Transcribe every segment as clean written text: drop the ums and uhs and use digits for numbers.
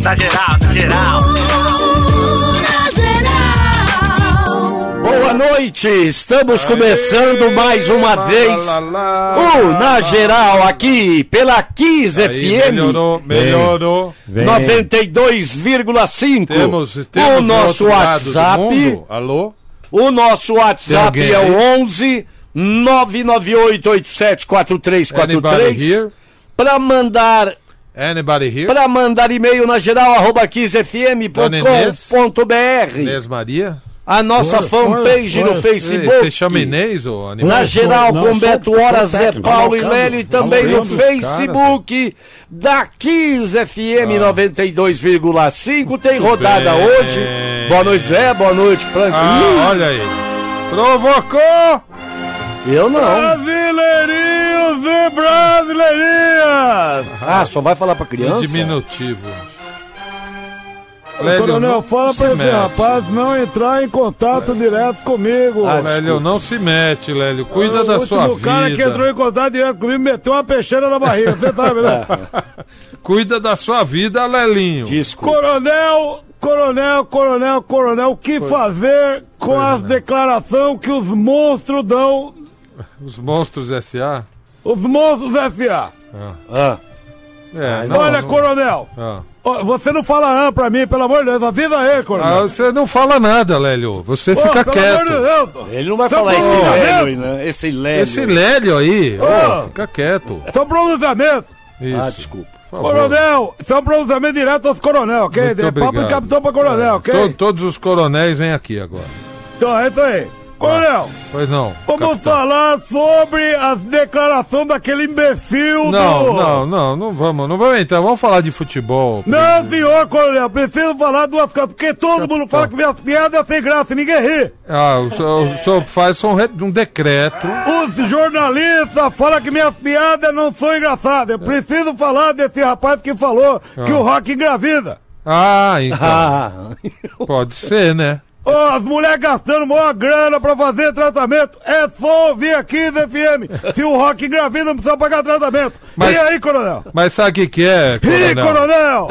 Na geral, na geral. Boa noite, estamos começando mais uma vez o Na Geral aqui pela Kiss FM. Melhorou. 92,5. Temos o nosso WhatsApp. Alô? O nosso WhatsApp é o 11 998874343 para mandar e-mail na geral @kissfm.com.br. Inês Maria? A nossa fanpage no Facebook. Você chama Inês ou animal? Na geral, com Beto Hora, Zé Paulo e Lélio, e também no Facebook da Kiss FM 92,5. Tem rodada hoje. Boa noite, Zé. Boa noite, Frank. Olha aí. Provocou! Eu não. Brasileirinhos e brasileirinhas! Só vai falar pra criança? Diminutivo. Coronel, fala pra esse rapaz não entrar em contato direto comigo. Lélio, não se mete, Lélio. Cuida da sua vida. O cara que entrou em contato direto comigo meteu uma peixeira na barriga. Você tá vendo? Cuida da sua vida, Lelinho. Desculpa. Coronel, o que fazer com as declarações que os monstros dão? Os monstros S.A.? Os monstros S.A. Olha, Coronel. Você não fala pra mim, pelo amor de Deus, avisa aí, Coronel. Você não fala nada, Lélio. Você fica quieto. Amor de Deus. Ele não vai falar esse Lélio, né? Esse Lélio aí. Fica quieto. São pronunciamento. Isso. Desculpa. Coronel, são pronunciamento direto aos coronel, ok? Muito Papo de capitão pra coronel, ok? Todos os coronéis vêm aqui agora. Então, é isso aí. Coronel, pois não. Vamos falar sobre as declarações daquele imbecil Não vamos entrar, vamos falar de futebol. Não, senhor, Coronel, preciso falar duas coisas, porque todo mundo fala que minhas piadas é sem graça e ninguém ri. O senhor faz um decreto. Os jornalistas falam que minhas piadas não são engraçadas. Eu preciso falar desse rapaz que falou que o rock engravida. Então. Pode ser, né? As mulheres gastando maior grana pra fazer tratamento. É só ouvir aqui, Zé FM. Se o rock engravida, não precisa pagar tratamento. E aí, Coronel? Mas sabe o que é, Coronel? Ih, Coronel!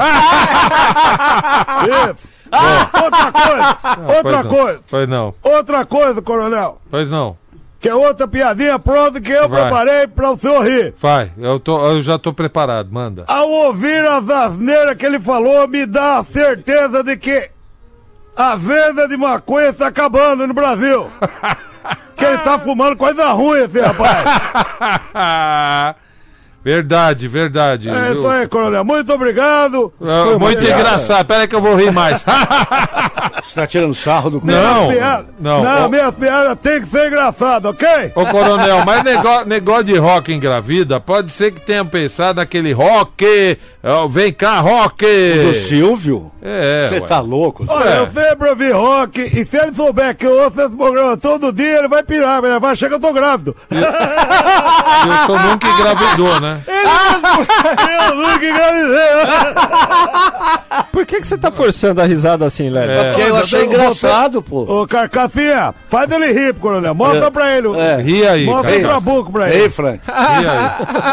Isso. Outra coisa. Pois não. Outra coisa, Coronel. Pois não. Que é outra piadinha pronta que eu preparei pra o senhor rir. Vai, eu já tô preparado, manda. Ao ouvir as asneiras que ele falou, me dá a certeza de que a venda de maconha está acabando no Brasil. Que ele tá fumando coisa ruim, esse rapaz. Verdade. É isso aí, Coronel. Muito obrigado. Muito engraçado. Pera aí que eu vou rir mais. Você tá tirando sarro do Não, minha piada tem que ser engraçada, ok? Ô, Coronel, mas negócio de rock engravida, pode ser que tenham pensado naquele rock. Vem cá, rock. Do Silvio? Você tá louco? Olha, eu sempre ouvi rock, e se ele souber que eu ouço esse programa todo dia, ele vai pirar, ele vai achar que eu tô grávido. Eu sou nunca engravidou, né? Eu nunca engravidei. Por que você tá forçando a risada assim, Lélio? Porque eu achei engraçado, pô. Ô, Carcassinha, faz ele rir, Coronel. Mostra pra ele. Ri aí. Mostra o trabuco pra ele. Ei, Frank. Ri aí.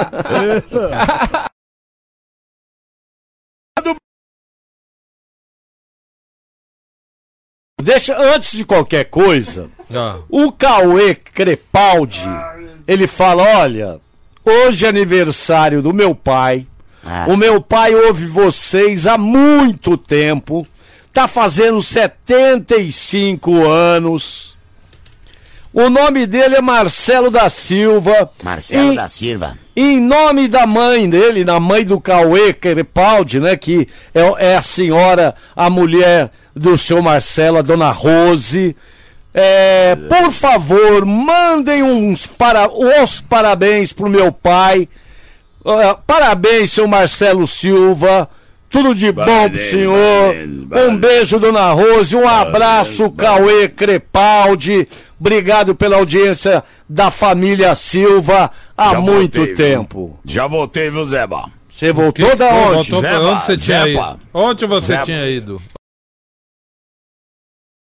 Antes de qualquer coisa, o Cauê Crepaldi, ele fala, olha, hoje é aniversário do meu pai, o meu pai ouve vocês há muito tempo, tá fazendo 75 anos, o nome dele é Marcelo da Silva. Da Silva. Em nome da mãe dele, da mãe do Cauê Crepaldi, né, que é a senhora, a mulher do seu Marcelo, a dona Rose, por favor, mandem os parabéns pro meu pai. Parabéns, seu Marcelo Silva. Tudo de bom pro senhor. Um beijo, dona Rose. Um abraço, Cauê Crepaldi. Obrigado pela audiência da família Silva há muito tempo. Já voltei, viu, Zeba? Você voltou da onde? Onde você tinha ido? Onde você tinha ido?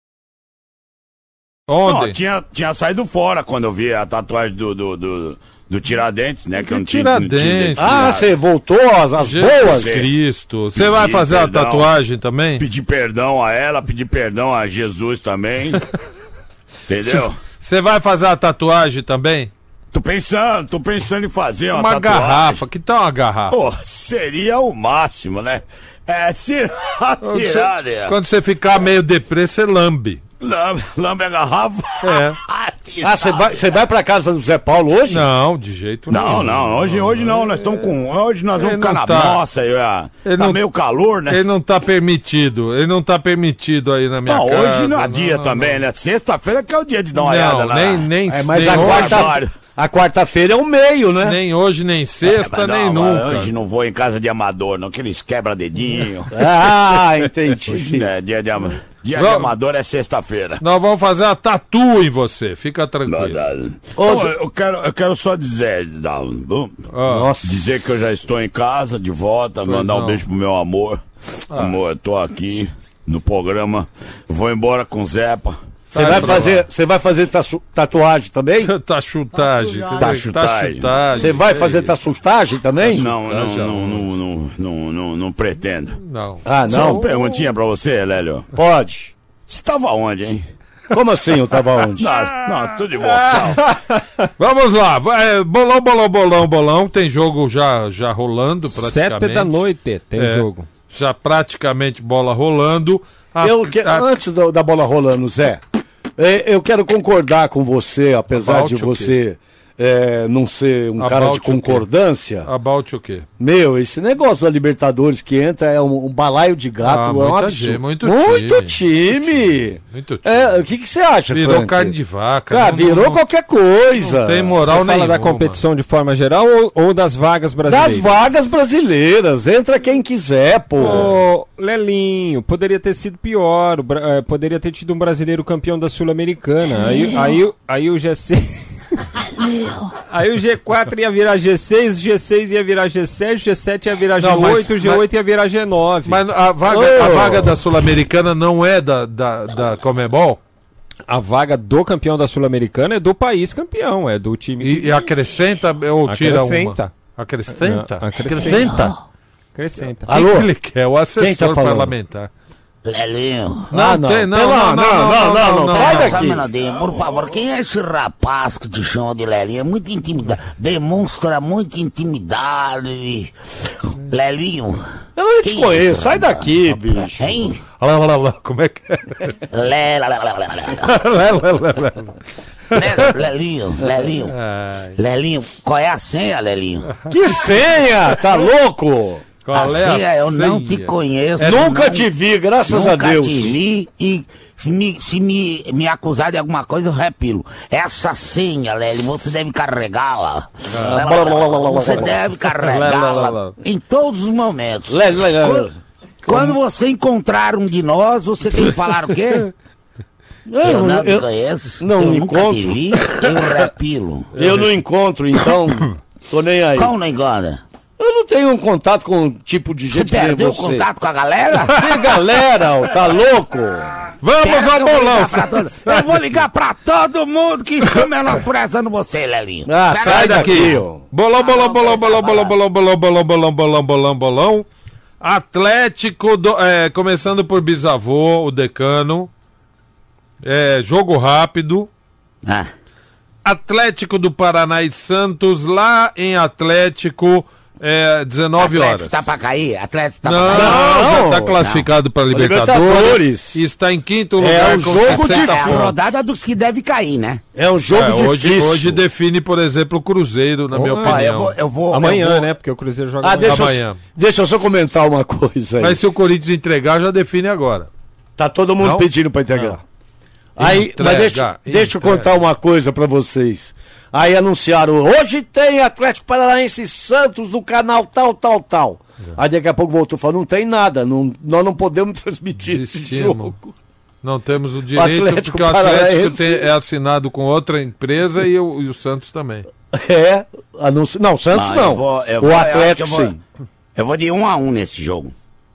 Onde? Não, tinha saído fora quando eu vi a tatuagem Do Tiradentes, né? Que eu não tinha Tiradentes. identificado. você voltou às boas? Jesus Cristo. Você vai Pedir fazer a perdão. tatuagem também? Pedir perdão a ela, pedir perdão a Jesus também. Entendeu? Você vai fazer a tatuagem também? Tô pensando em fazer Uma tatuagem. garrafa. Que tal uma garrafa? Pô, seria o máximo, né? Se Quando você ficar meio deprê, você lambe. Lambe a garrafa. É. Você vai pra casa do Zé Paulo hoje? Não, de jeito nenhum. Não, hoje não, nós estamos com. Hoje nós vamos Ele ficar não na tá. nossa, Ele tá não- meio calor, né? Ele não tá permitido. Ele não tá permitido aí na minha Não, casa. hoje não é dia também, né? Sexta-feira que é o dia de dar uma olhada Não, lá. nem Mas nem a hoje, quarta-feira é o meio, né? nem hoje, nem sexta, Mas não, nem mas nunca. Hoje não vou em casa de amador, não, que eles quebram dedinho. Ah, entendi. Dia de Vamos. amador é sexta-feira. Nós vamos fazer a tatu em você. Fica tranquilo. Ô, Pô, eu quero só dizer, Ó, Nossa. dizer que eu já estou em casa, de volta, mandar não. um beijo pro meu amor. Amor, eu tô aqui no programa, vou embora com o Zepa. Você vai fazer tatuagem também? tá chutagem. Tá chutagem. Você vai fazer tatuagem também? Não pretendo. Não. Ah, Só uma não. perguntinha pra você, Lélio. Pode. Você tava onde, hein? Como assim eu tava onde? Não, tudo de bom. Tchau. Vamos lá. Bolão. Tem jogo já rolando praticamente. 7 da noite tem É. jogo. Já praticamente bola rolando. Antes da bola rolando, Zé, eu quero concordar com você, apesar About de o você não ser um cara About de o quê? concordância. About o quê? Meu, esse negócio da Libertadores que entra é um balaio de gato, é um muita absurdo. gente, muito time. Muito time. O que você acha, Virou Frank? carne de vaca. Cara, virou não qualquer coisa. não tem moral Você fala nenhuma. da competição de forma geral ou das vagas Das brasileiras? vagas brasileiras, entra quem quiser, pô. Ô, Lelinho, poderia ter sido pior. Poderia ter tido um brasileiro campeão da Sul-Americana. Aí o G6. Aí o G4 ia virar G6, o G6 ia virar G7, o G7 ia virar Não, G8, mas- o G8 ia virar G9. Mas a vaga da Sul-Americana não é da Comebol? A vaga do campeão da Sul-Americana é do país campeão, é do time que E acrescenta ou tira Acrescenta. uma? Acrescenta? Não, acrescenta. Acrescenta? acrescenta. Quem Alô? que ele quer? O Quem assessor tá falando? parlamentar. Lelinho. Não, tem, não, sai Só um daqui. minutinho, por favor. Quem é esse rapaz que te chama de Lelinho? É muito intimidade. Demonstra muita intimidade. Lelinho. Eu não te Quem é conheço, esse sai rapaz? daqui, bicho. Hein? Lá, como é que é? Lelinho. Lelinho, qual é a senha, Lelinho? Que senha, tá louco? Qual é a senha, eu não senha? te conheço. Nunca não- te vi, graças a Nunca Deus. te vi e se me acusar de alguma coisa, eu repilo. Essa senha, Lélio, você deve carregá-la. Você deve carregá-la em todos os momentos. Quando você encontrar um de nós, você tem que falar o quê? Eu não te conheço. não eu me nunca encontro. te vi, eu repilo. Eu não encontro, então, tô nem aí. Como não engana? Eu não tenho um contato com um tipo de Você gente que nem perdeu o você. contato com a galera? Que galera, ó, tá louco? Vamos ao Eu vou bolão! ligar pra todos- Eu vou ligar pra todo mundo que está menosprezando você, Lelinho. Ah, Pera sai aí. daqui, ó. Bolão. Atlético, começando por Bisavô, o decano. Jogo rápido. Ah, Atlético do Paraná e Santos, lá em Atlético, 19 Atlético horas. tá pra cair? Atlético tá Não, pra cair? já Não, está classificado para Libertadores. Libertadores. E está em quinto lugar um jogo 60 É a difícil. pontos. rodada dos que deve cair, né? É um jogo difícil. Hoje define, por exemplo, o Cruzeiro, na minha Ó, opinião. eu vou Amanhã, eu vou- né? Porque o Cruzeiro joga Ah, amanhã. Amanhã. deixa eu só comentar uma coisa aí. Mas se o Corinthians entregar, já define agora. Tá todo mundo Não? pedindo pra integrar. Aí, Entrega, mas deixa eu entrega. contar uma coisa pra vocês. Aí anunciaram, hoje tem Atlético Paranaense e Santos no canal tal. Aí daqui a pouco voltou e falou, não tem nada, nós não podemos transmitir esse Desistimos. jogo. Não temos o direito, Atlético porque o Atlético Paranaense. é assinado com outra empresa e o Santos também. Não, Santos não. eu O Atlético acho que eu vou- sim. Eu vou de 1-1 nesse jogo.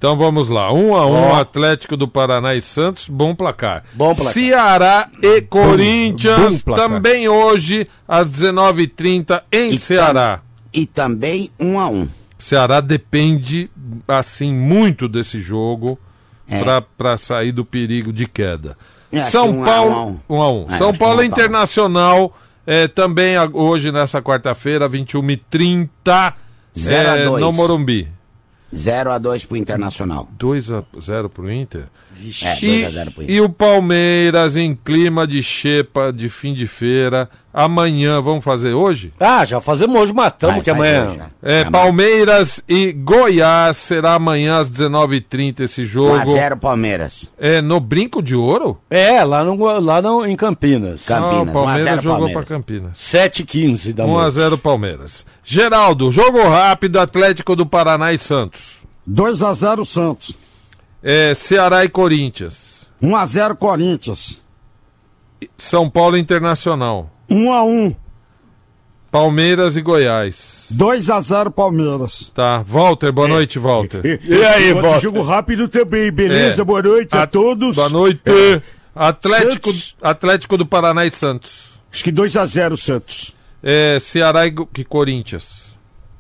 Então vamos lá. 1-1, Atlético do Paraná e Santos. Bom placar. Bom placar. Ceará e Corinthians. Bom placar. Também hoje, às 19h30, em Ceará. E também 1-1. Ceará depende, assim, muito desse jogo para sair do perigo de queda. São Paulo, 1-1. São Paulo Internacional, também hoje, nessa quarta-feira, 21h30, 0-2. no Morumbi. 0-2 pro Internacional. 2-0 pro Inter? 2-0 pro Inter. E o Palmeiras em clima de xepa, de fim de feira. Amanhã, vamos fazer hoje? Já fazemos hoje, matamos que amanhã. Palmeiras e Goiás, será amanhã às 19h30 esse jogo. 1-0 Palmeiras. No Brinco de Ouro? Em Campinas. O Palmeiras 1-0 jogou Palmeiras. para Campinas. 7h15 da noite. 1-0 Palmeiras. Geraldo, jogo rápido, Atlético do Paraná e Santos. 2-0 Santos. Ceará e Corinthians. 1-0 Corinthians. São Paulo Internacional. 1-1. Palmeiras e Goiás. 2-0 Palmeiras. Tá. Walter, boa noite, Walter. E aí, Walter? Jogo rápido também, beleza? Boa noite a todos. Boa noite. Atlético do Paraná e Santos. Acho que 2-0 Santos. Ceará e Corinthians.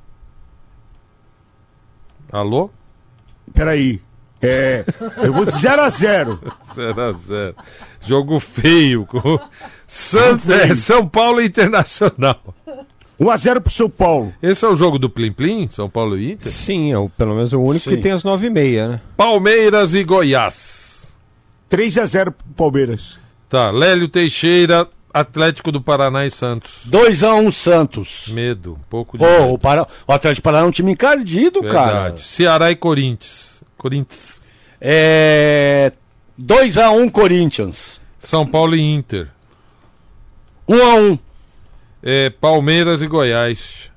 Alô? Peraí. Eu vou 0-0. 0-0. Jogo feio. São Paulo Internacional. 1-0 pro São Paulo. Esse é o jogo do Plim Plim? São Paulo e Inter? Sim, pelo menos o único que tem às 9h30, né? Palmeiras e Goiás. 3-0 pro Palmeiras. Tá. Lélio Teixeira, Atlético do Paraná e Santos. 2-1 Santos. Medo. Um pouco de medo. O Atlético do Paraná é um time encardido, Verdade. cara. Ceará e Corinthians. 2-1 Corinthians. São Paulo e Inter. 1-1. Palmeiras e Goiás.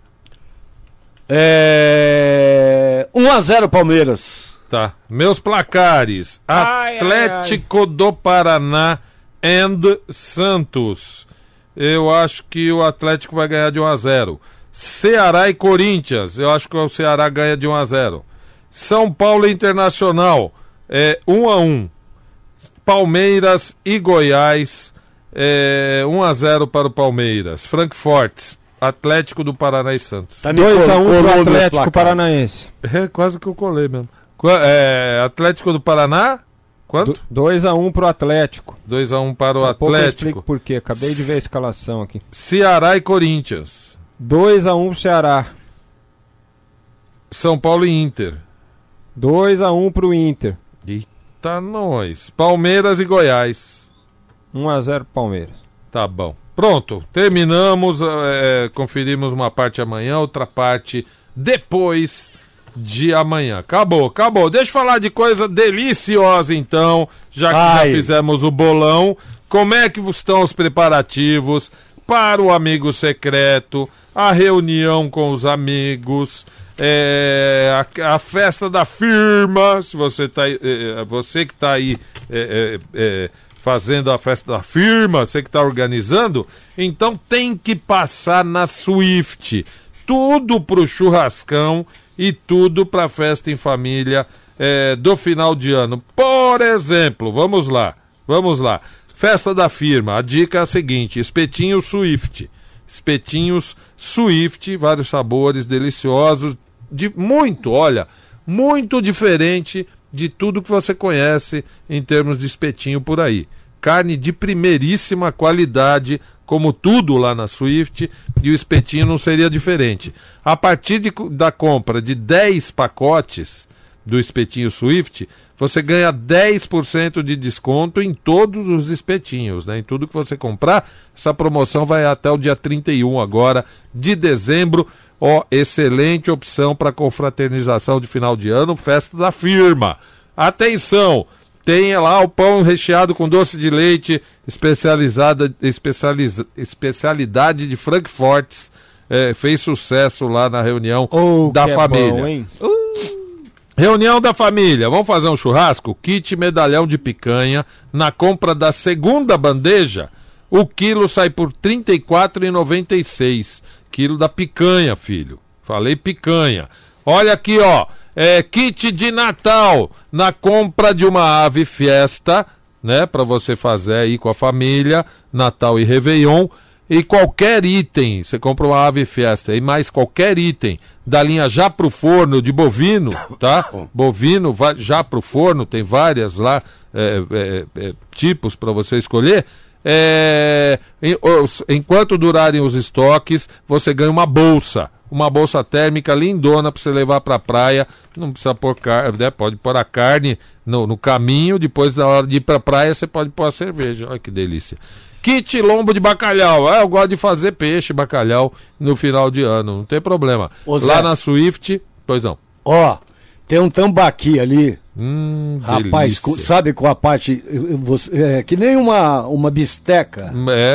1-0 Palmeiras. Tá. Meus placares. Atlético do Paraná and Santos. Eu acho que o Atlético vai ganhar de 1-0. Ceará e Corinthians. Eu acho que o Ceará ganha de 1-0. São Paulo Internacional. 1-1. Palmeiras e Goiás. 1-0 para o Palmeiras. Frankfurt, Atlético do Paraná e Santos. 2-1 pro Atlético Paranaense. Quase que eu colei mesmo. Atlético do Paraná? Quanto? 2-1 pro Atlético. 2-1 para o Pouco eu Atlético. explico por quê. Acabei de ver a escalação aqui. Ceará e Corinthians. 2-1 pro Ceará. São Paulo e Inter. 2-1 pro Inter. Eita, nós. Palmeiras e Goiás. 1-0 Palmeiras. Tá bom. Pronto, terminamos. Conferimos uma parte amanhã, outra parte depois de amanhã. Acabou. Deixa eu falar de coisa deliciosa então, já que já fizemos o bolão. Como é que estão os preparativos para o amigo secreto, a reunião com os amigos, a festa da firma, se você tá, você que está aí fazendo a festa da firma, você que está organizando, então tem que passar na Swift. Tudo pro churrascão e tudo pra festa em família do final de ano. Por exemplo, vamos lá. Festa da firma, a dica é a seguinte: espetinhos Swift. Espetinhos Swift, vários sabores deliciosos, muito diferente de tudo que você conhece em termos de espetinho por aí. Carne de primeiríssima qualidade, como tudo lá na Swift, e o espetinho não seria diferente. A partir da compra de 10 pacotes do espetinho Swift, você ganha 10% de desconto em todos os espetinhos, né? Em tudo que você comprar. Essa promoção vai até o dia 31 agora de dezembro. Excelente opção para confraternização de final de ano, festa da firma. Atenção, tem lá o pão recheado com doce de leite, especialidade de Frankfurt. Fez sucesso lá na reunião da família. Bom, hein? Reunião da família, vamos fazer um churrasco? Kit medalhão de picanha. Na compra da segunda bandeja, o quilo sai por R$ 34,96. Quilo da picanha, filho. Falei picanha. Olha aqui, Kit de Natal, na compra de uma ave fiesta, né, para você fazer aí com a família, Natal e Réveillon, e qualquer item, você compra uma ave fiesta e mais qualquer item da linha já pro forno de bovino, tá? Bovino já pro forno, tem várias lá, tipos para você escolher. Enquanto durarem os estoques, você ganha uma bolsa térmica lindona para você levar para a praia. Não precisa pôr carne, né? Pode pôr a carne no caminho, depois na hora de ir para a praia você pode pôr a cerveja. Olha que delícia. Kit lombo de bacalhau. Eu gosto de fazer peixe, bacalhau no final de ano, não tem problema. Lá na Swift, pois não. Ó, tem um tambaqui ali. Rapaz, sabe com a parte que nem uma bisteca.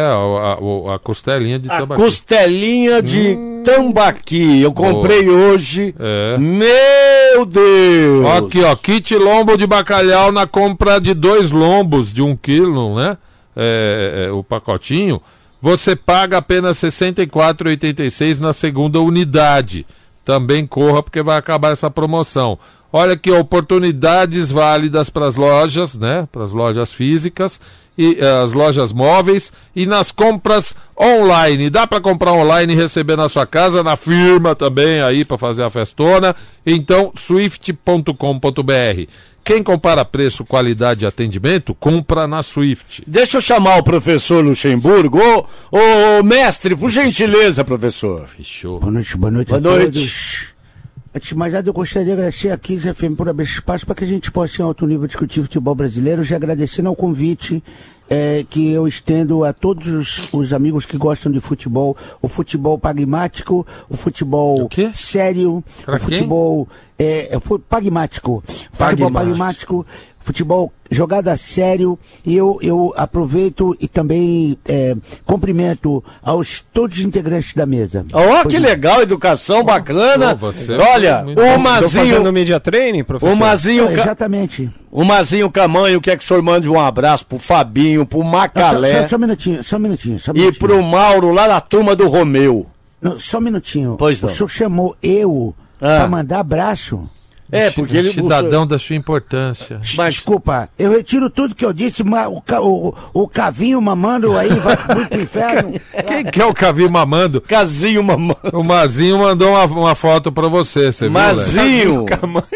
A costelinha de tambaqui. Costelinha de tambaqui. Eu comprei hoje. Meu Deus! Aqui, ó, kit lombo de bacalhau na compra de 2 lombos de 1 quilo, né? O pacotinho. Você paga apenas R$ 64,86 na segunda unidade. Também corra porque vai acabar essa promoção. Olha que oportunidades válidas para as lojas, né? Para as lojas físicas e as lojas móveis e nas compras online. Dá para comprar online e receber na sua casa, na firma também aí para fazer a festona. Então, swift.com.br. Quem compara preço, qualidade e atendimento, compra na Swift. Deixa eu chamar o professor Luxemburgo. Ô, mestre, por gentileza, professor. Fechou. Boa noite. Boa noite. Antes de mais nada, eu gostaria de agradecer a 15 FM por abrir espaço para que a gente possa, em alto nível, discutir futebol brasileiro. Já agradecendo ao convite que eu estendo a todos os amigos que gostam de futebol. O futebol pragmático, o futebol sério, o futebol pragmático. Futebol pragmático, futebol jogado a sério. E eu aproveito e também cumprimento todos os integrantes da mesa. Ó, que legal, educação bacana. Olha, o Mazinho... Tô fazendo media training, professor? O Mazinho... Exatamente. O Mazinho Camanho quer que o senhor mande um abraço pro Fabinho, pro Macalé. Só um minutinho. E pro Mauro, lá na turma do Romeu. Não, só um minutinho. Pois não. O senhor chamou eu pra mandar abraço? Porque ele... Cidadão da sua importância. Mas, desculpa, eu retiro tudo que eu disse, mas o Cavinho mamando aí vai pro inferno. Quem que é o Cavinho mamando? Casinho mamando. O Mazinho mandou uma foto pra você viu, Mazinho!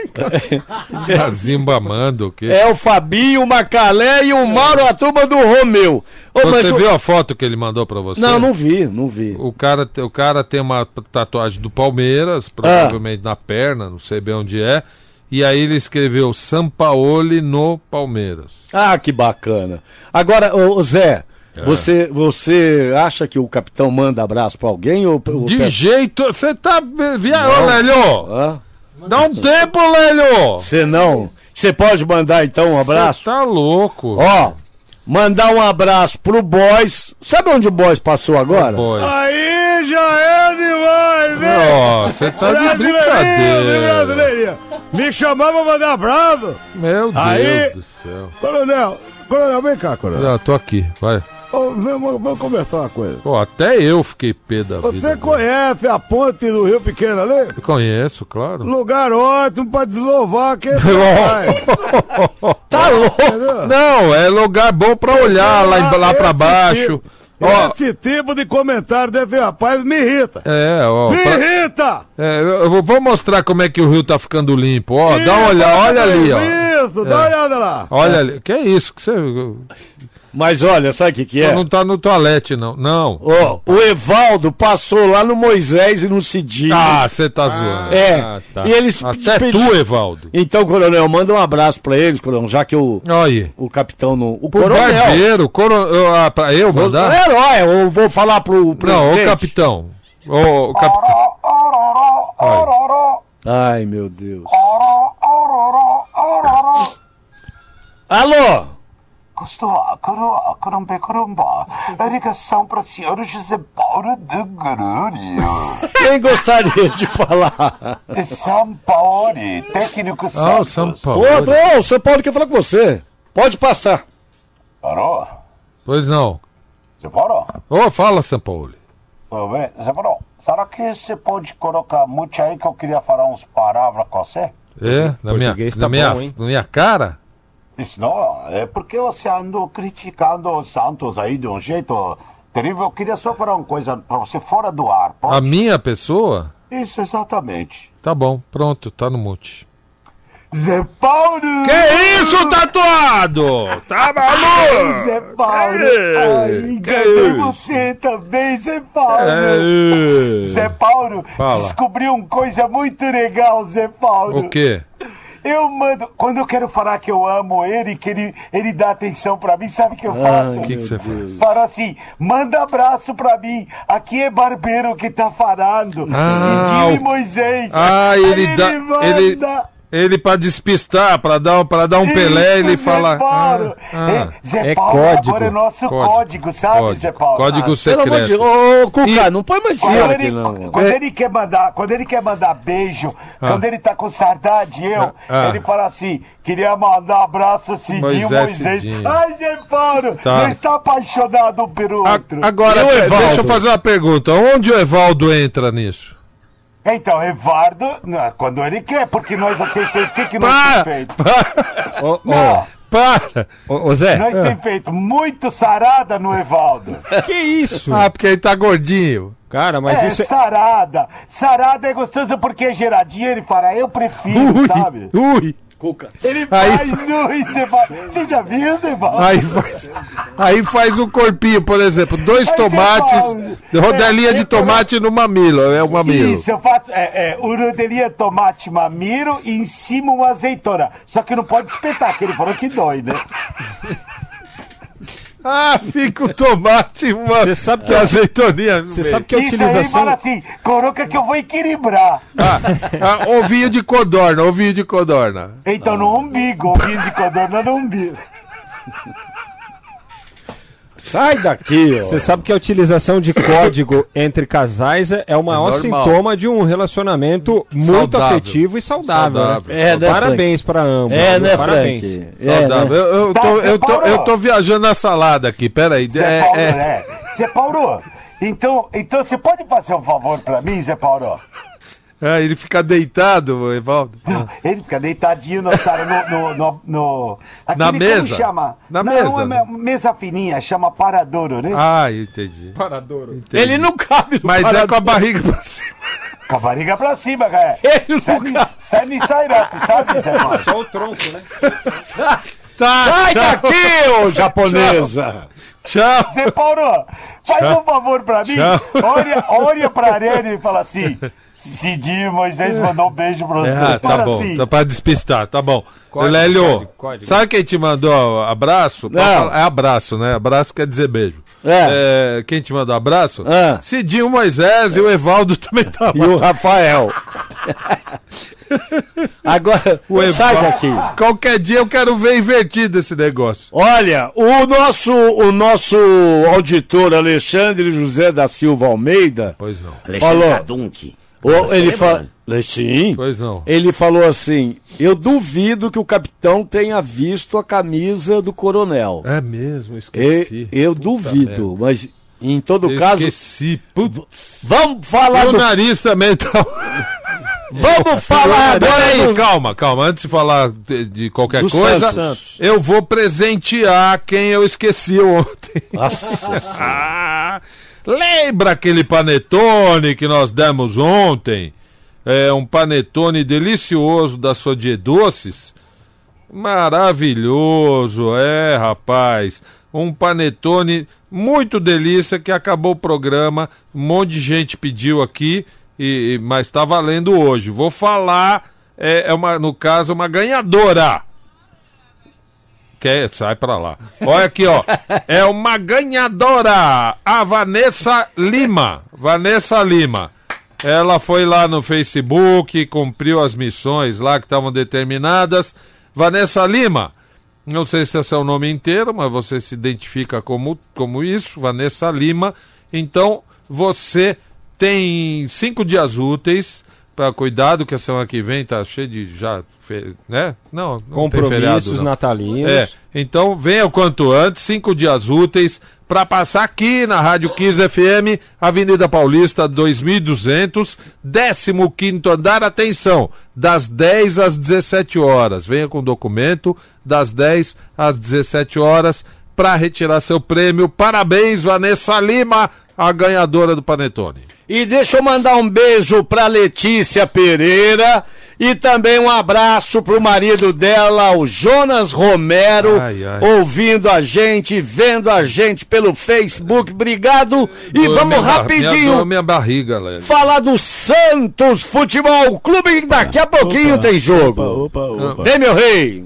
Casinho mamando, o quê? É o Fabinho, o Macalé e o Mauro, a turma do Romeu. Você viu a foto que ele mandou pra você? Não vi. O cara tem uma tatuagem do Palmeiras, provavelmente na perna, não sei bem onde é. E aí ele escreveu Sampaoli no Palmeiras. Ah, que bacana. Agora, Zé, você acha que o capitão manda abraço pra alguém? Jeito... Você tá... Ô, Lélio! Dá um tempo, Lélio! Você pode mandar então um abraço? Você tá louco. Ó, mandar um abraço pro Boys. Sabe onde o Boys passou agora? Aí já é demais, né? Você tá de brincadeira. Me chamava pra mandar abraço. Meu Deus do céu. Coronel, vem cá, coronel. Tô aqui, vai. Vamos conversar uma coisa. Até eu fiquei pé da vida. Você conhece a ponte do Rio Pequeno ali? Eu conheço, claro. Lugar ótimo pra desovar quem Tá louco. Não, é lugar bom pra olhar lá pra baixo. Esse tipo de comentário desse rapaz me irrita. Irrita! Eu vou mostrar como é que o rio tá ficando limpo. Dá uma olhada, olha ali, ó. Isso, dá uma olhada lá. Olha ali. Que é isso que você... Mas olha, sabe o que é? Não tá no toalete, não. Não. O Evaldo passou lá no Moisés e no Cidinho. Você tá zoando. Tá. E eles até tu, Evaldo. Então, coronel, manda um abraço pra eles, coronel, já que o capitão não... O coronel. Barbeiro, pra eu mandar? Eu vou falar pro presidente. Não, o capitão. O capitão. Ai, meu Deus. Alô? Ligação para o senhor José Paulo de Grúrio. Quem gostaria de falar? São Paulo, técnico Santos. São Paulo. O São Paulo quer falar com você. Pode passar. Parou? Pois não. São Paulo? Fala, São Paulo. Tudo bem? São Paulo, será que você pode colocar muito aí que eu queria falar uns palavras com você? Na minha cara? Isso não, é porque você andou criticando o Santos aí de um jeito terrível. Eu queria só falar uma coisa pra você fora do ar. Pode? A minha pessoa? Isso, exatamente. Tá bom, pronto, tá no mute. Zé Paulo! Que isso, tatuado? Tá maluco? Zé Paulo! Ai, você também, Zé Paulo! Zé Paulo, Fala. descobri uma coisa muito legal, Zé Paulo. O quê? Eu mando, quando eu quero falar que eu amo ele, que ele dá atenção pra mim, sabe o que eu faço? O que você faz? Falo assim, manda abraço pra mim, aqui é Barbeiro que tá falando, Cidinho e Moisés. Ele pra despistar, pra dar um Pelé, ele fala. Zé é Paulo código. agora é nosso código, sabe, Zé Paulo? Código Pelo amor de secreto. Deus. Ô, Cuca, não põe mais cima aqui, não. Quando ele quer mandar beijo, quando ele tá com saudade, ele fala assim, queria mandar abraço Cidinho Moisés, Moisés. Cidinho. Ai, Zé Paulo, não está apaixonado um pelo outro. Agora, E o Evaldo? deixa eu fazer uma pergunta. Onde o Evaldo entra nisso? Então, Evardo, quando ele quer, porque nós já temos feito, o que nós temos feito? Para! Ô, Zé, Nós temos feito muito sarada no Evaldo. que isso? Porque ele tá gordinho. Cara, mas isso é... sarada. Sarada é gostoso porque é geradinho, ele fala, eu prefiro, sabe? Ui! Cuca. Ele Aí- faz muito, você já viu, Evaldo? Aí faz um corpinho, por exemplo, 2 Aí tomates, você rodelinha de tomate no mamilo, é o mamilo. Isso, eu faço, o rodelinha tomate mamiro e em cima uma azeitona. Só que não pode espetar, que ele falou que dói, né? Fica o tomate e uma Você sabe que azeitoninha. Você sabe que a Isso aí utilização... fala assim, coloca que eu vou equilibrar. Ovinho de codorna. Então no umbigo, ovinho de codorna no umbigo. Sai daqui, ó. Você sabe que a utilização de código entre casais é o maior normal. sintoma de um relacionamento muito Saudável. afetivo e saudável. Saudável. Né? Né, Parabéns para ambos. É, né, Parabéns. Frank? Saudável. Né? Eu tô viajando na salada aqui, peraí. Zé Paulo, né? Zé Paulo, então você pode fazer um favor pra mim, Zé Paulo? Ele fica deitado, Evaldo. Ele fica deitadinho no Na mesa? Como chama? Na não, mesa, uma né? mesa fininha, chama paradouro, né? Entendi. Paradoro. Ele não cabe no Mas é parador. com a barriga pra cima. Com a barriga pra cima, cara. Ele Sai up, sabe, Zé Paulo? Só o tronco, né? Sai daqui, ô japonesa! Tchau. Zé Paulo, faz um favor pra mim. Olha pra Arena e fala assim. Cidinho Moisés mandou um beijo pra você. Tá Fala bom, assim. tá pra despistar, tá bom. Código, Lélio, código. sabe quem te mandou abraço? Não. É abraço, né? Abraço quer dizer beijo. Quem te mandou abraço? Cidinho Moisés e o Evaldo também tá E o Rafael. Agora, sai daqui. Qualquer dia eu quero ver invertido esse negócio. Olha, o nosso auditor Alexandre José da Silva Almeida Pois não. Alexandre Falou. Cadunque. Ele falou. Sim. Pois não. Ele falou assim: eu duvido que o capitão tenha visto a camisa do coronel. É mesmo, esqueci. Eu duvido, mas em todo caso. Esqueci. Puta. Vamos falar Meu do. nariz também tá... Vamos falar Agora agora aí, do... calma. Antes de falar de qualquer Do coisa, Santos. eu vou presentear quem eu esqueci ontem. Nossa. Lembra aquele panetone que nós demos ontem? É um panetone delicioso da Sodier Doces? Maravilhoso, rapaz. Um panetone muito delícia que acabou o programa. Um monte de gente pediu aqui, mas está valendo hoje. Vou falar, no caso, uma ganhadora. Sai pra lá. Olha aqui, ó. É uma ganhadora, a Vanessa Lima. Ela foi lá no Facebook, cumpriu as missões lá que estavam determinadas. Vanessa Lima, não sei se é seu nome inteiro, mas você se identifica como isso, Vanessa Lima. Então, você tem 5 dias úteis Cuidado que a semana que vem tá cheio de né? Não compromissos tem feriado, não. natalinos. Então venha o quanto antes, 5 dias úteis, para passar aqui na Rádio Kiss FM, Avenida Paulista 2200, 15º andar, atenção, das 10 às 17 horas. Venha com documento, das 10 às 17 horas, para retirar seu prêmio. Parabéns, Vanessa Lima, a ganhadora do Panetone. E deixa eu mandar um beijo pra Letícia Pereira e também um abraço pro marido dela, o Jonas Romero, ouvindo a gente, vendo a gente pelo Facebook. Obrigado. E vamos rapidinho minha barriga, Léo. falar do Santos Futebol Clube. Daqui a pouquinho tem jogo. Vem, meu rei.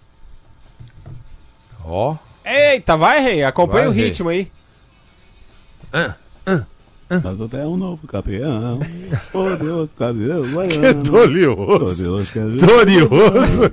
Ó. Eita, vai, rei. Acompanha o ritmo aí. Santos é um novo campeão. Poderoso campeão. Glorioso. Glorioso.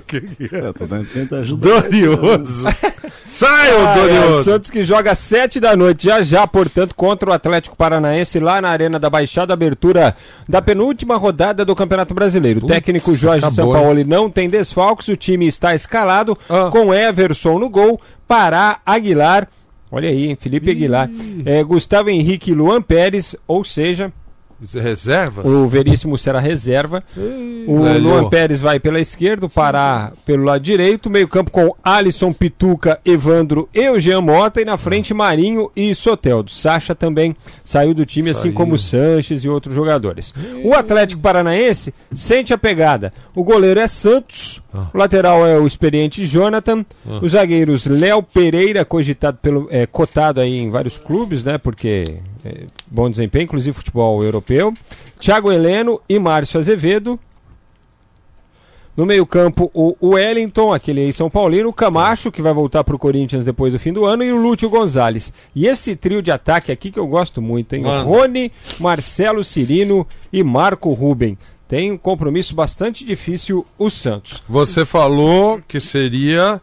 Glorioso. Sai, o Glorioso. O Santos que joga às 7 da noite, já, portanto, contra o Atlético Paranaense, lá na Arena da Baixada, abertura da penúltima rodada do Campeonato Brasileiro. O técnico Jorge Sampaoli não tem desfalques, o time está escalado com Everson no gol, Pará, Aguilar. Olha aí, hein? Felipe Aguilar, Gustavo Henrique e Luan Pérez, ou seja... Reservas? O Veríssimo será reserva. Luan Pérez vai pela esquerda, o Pará pelo lado direito, meio campo com Alisson, Pituca, Evandro e o Jean Mota, e na frente Marinho e Soteldo. Sacha também saiu do time, assim como Sanches e outros jogadores. O Atlético Paranaense sente a pegada. O goleiro é Santos, o lateral é o experiente Jonathan, os zagueiros Léo Pereira, cotado aí em vários clubes, né, porque... bom desempenho, inclusive futebol europeu. Thiago Heleno e Márcio Azevedo. No meio-campo, o Wellington, aquele aí São Paulino, o Camacho, que vai voltar para o Corinthians depois do fim do ano, e o Lúcio Gonzalez. E esse trio de ataque aqui que eu gosto muito, hein? Rony, Marcelo Cirino e Marco Ruben. Tem um compromisso bastante difícil o Santos. Você falou que seria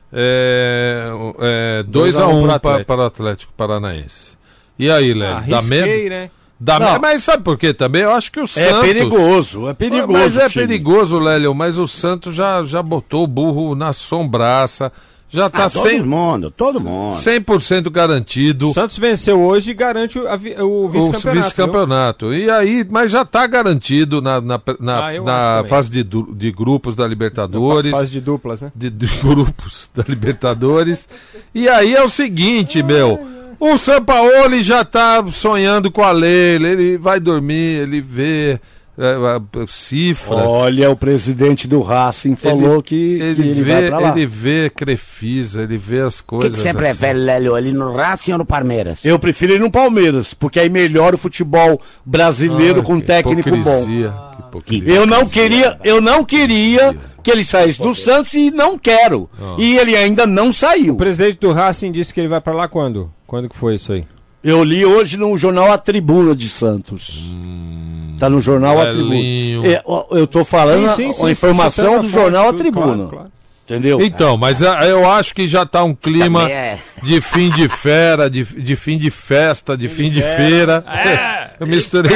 2-1 para o Atlético Paranaense. E aí, Léo? Dá medo? Né? Mas sabe por quê também? Eu acho que o Santos... É perigoso. Mas perigoso, Lélio, mas o Santos já botou o burro na sombraça. Já tá todo mundo. 100% garantido. O Santos venceu hoje e garante o vice-campeonato. O vice-campeonato. E aí, mas já tá garantido na fase de grupos da Libertadores. Na fase de duplas, né? De grupos da Libertadores. E aí é o seguinte, o Sampaoli já tá sonhando com a Leila, ele vai dormir, ele vê cifras. Olha, o presidente do Racing falou que ele vai pra lá. Ele vê Crefisa, ele vê as coisas. O que você prefere, Lélio, ali no Racing ou no Palmeiras? Eu prefiro ir no Palmeiras, porque aí melhora o futebol brasileiro com um técnico bom. Eu não queria que ele saísse do Santos e não quero. E ele ainda não saiu. O presidente do Racing disse que ele vai pra lá quando? Quando que foi isso aí? Eu li hoje no jornal A Tribuna de Santos. Tá no jornal A Tribuna. Eu tô falando a informação do jornal A Tribuna. Claro. Entendeu? Então, mas eu acho que já tá um clima de fim de fera, de fim de festa, de fim de feira. Eu misturei.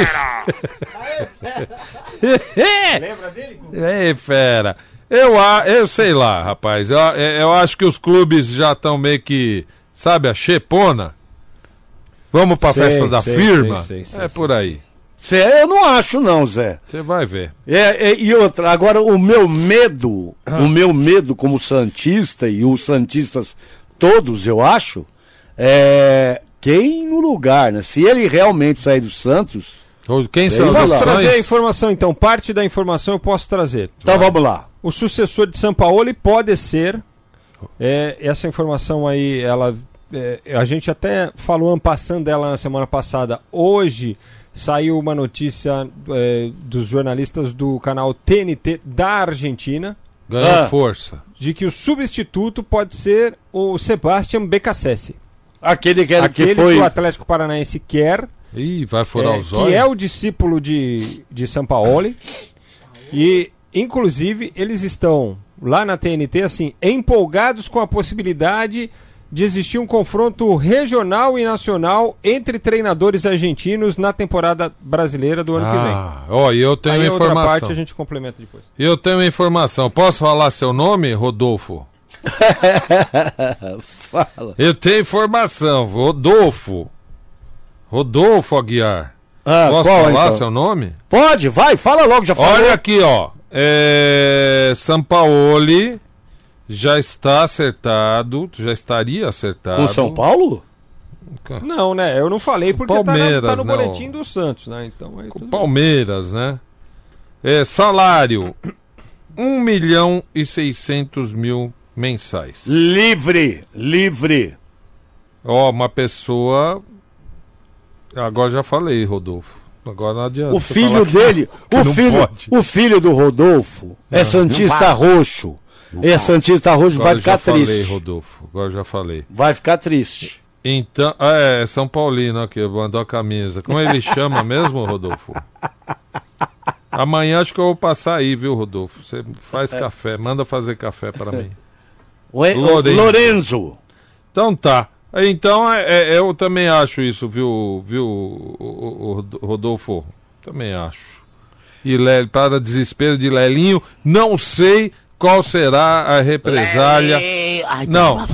Lembra dele? Fera. Eu sei lá, rapaz. Eu acho que os clubes já estão meio que, sabe, a chepona. Vamos pra festa da firma? Por aí. Eu não acho não, Zé. Você vai ver. E outra, agora o meu medo como santista, e os santistas todos, eu acho, quem no lugar, né? Se ele realmente sair do Santos... Quem são as opções? Trazer a informação, então. Parte da informação eu posso trazer. Então vamos lá. O sucessor de Sampaoli pode ser... essa informação aí, a gente até falou en passant dela na semana passada. Hoje... saiu uma notícia dos jornalistas do canal TNT da Argentina. Ganhou força. De que o substituto pode ser o Sebastián Beccacessi. Aquele que foi... que o Atlético Paranaense quer. Ih, vai furar os olhos. Que é o discípulo de Sampaoli. E, inclusive, eles estão lá na TNT, assim, empolgados com a possibilidade de existir um confronto regional e nacional entre treinadores argentinos na temporada brasileira do ano que vem. Ó, e eu tenho Aí informação. outra parte a gente complementa depois. Eu tenho informação. Posso falar seu nome, Rodolfo? Fala. Eu tenho informação, Rodolfo Aguiar. Posso qual, falar então? seu nome? Pode, vai, fala logo, já falou. Olha aqui, ó. Sampaoli já está acertado, já estaria acertado. Com São Paulo? Não, né? Eu não falei porque Palmeiras, tá no né, boletim do Santos, né? Então, aí Com tudo Palmeiras, né? Salário 1.600.000 mensais. Livre. Ó, uma pessoa. Agora já falei, Rodolfo. Agora não adianta. O filho dele, o filho do Rodolfo é Santista Roxo. Santista Roxo vai ficar triste. Falei, Rodolfo. Agora já falei. Vai ficar triste. Então, São Paulino aqui, mandou a camisa. Como ele chama mesmo, Rodolfo? Amanhã acho que eu vou passar aí, viu, Rodolfo? Você faz café, manda fazer café para mim. Lorenzo. Então tá. Então, eu também acho isso, viu, Rodolfo? Também acho. E para desespero de Lelinho, não sei qual será a represália. Não,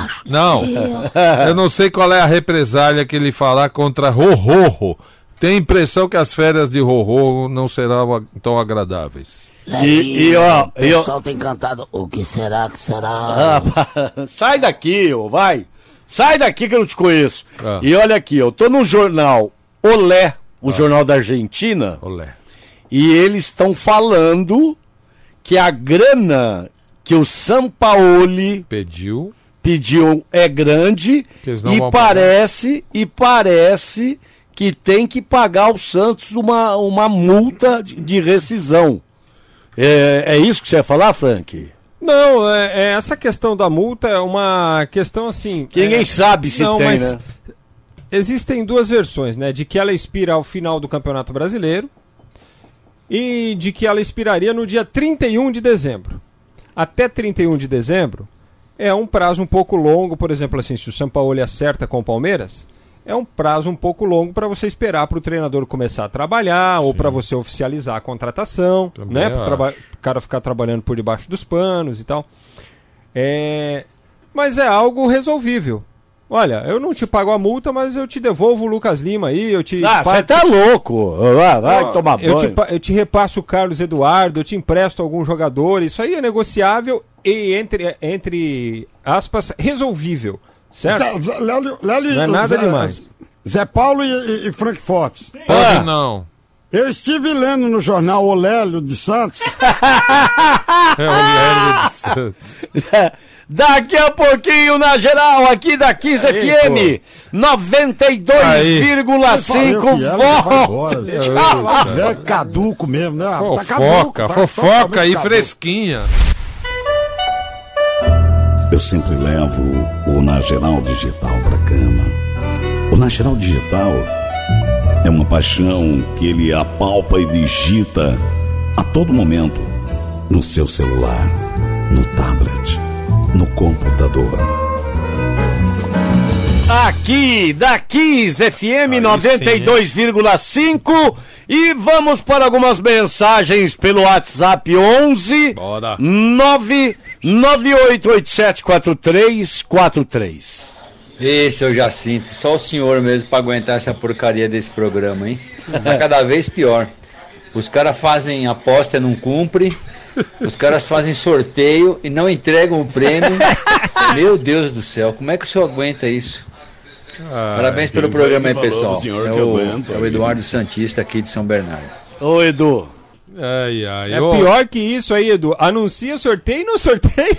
eu não sei qual é a represália que ele fará contra Rorro. Tenho a impressão que as férias de Rorro não serão tão agradáveis. O pessoal tem cantado, o que será que será? Sai daqui, vai. Sai daqui que eu não te conheço. Ah. E olha aqui, eu tô no jornal Olé, o jornal da Argentina, Olé. e eles estão falando que a grana que o Sampaoli Pediu é grande Que eles não e vão parece que tem que pagar ao Santos uma multa de rescisão. É isso que você ia falar, Frank? Não, essa questão da multa é uma questão assim... Que ninguém sabe se não, tem, mas né? Existem duas versões, né? De que ela expira ao final do Campeonato Brasileiro e de que ela expiraria no dia 31 de dezembro. Até 31 de dezembro é um prazo um pouco longo, por exemplo, assim, se o Sampaoli acerta com o Palmeiras, é um prazo um pouco longo para você esperar para o treinador começar a trabalhar. Sim. Ou para você oficializar a contratação, né? Para o cara ficar trabalhando por debaixo dos panos e tal. Mas é algo resolvível. Olha, eu não te pago a multa, mas eu te devolvo o Lucas Lima aí, você tá louco! Vai tomar banho. Eu te repasso o Carlos Eduardo, eu te empresto algum jogador, isso aí é negociável e, entre aspas, resolvível. Certo? Lélio, não é nada demais. Zé Paulo e Frank Fortes. Pode não. Eu estive lendo no jornal Olélio de Santos. Olélio de Santos. Daqui a pouquinho na geral, aqui da 15 FM, 92,5 volts. É caduco mesmo, né? Fofoca e fresquinha. Eu sempre levo o Na Geral Digital pra cama. O Na Geral Digital é uma paixão que ele apalpa e digita a todo momento no seu celular, no tablet, no computador. Aqui da 15 FM 92,5 e vamos para algumas mensagens pelo WhatsApp 11 998874343. Ê, seu Jacinto, só o senhor mesmo pra aguentar essa porcaria desse programa, hein? Tá cada vez pior. Os caras fazem aposta e não cumpre. Os caras fazem sorteio e não entregam o prêmio. Meu Deus do céu, como é que o senhor aguenta isso? Parabéns pelo programa aí, pessoal. É o Eduardo Santista aqui de São Bernardo. Ô, Edu. Pior que isso aí, Edu. Anuncia sorteio e não sorteia.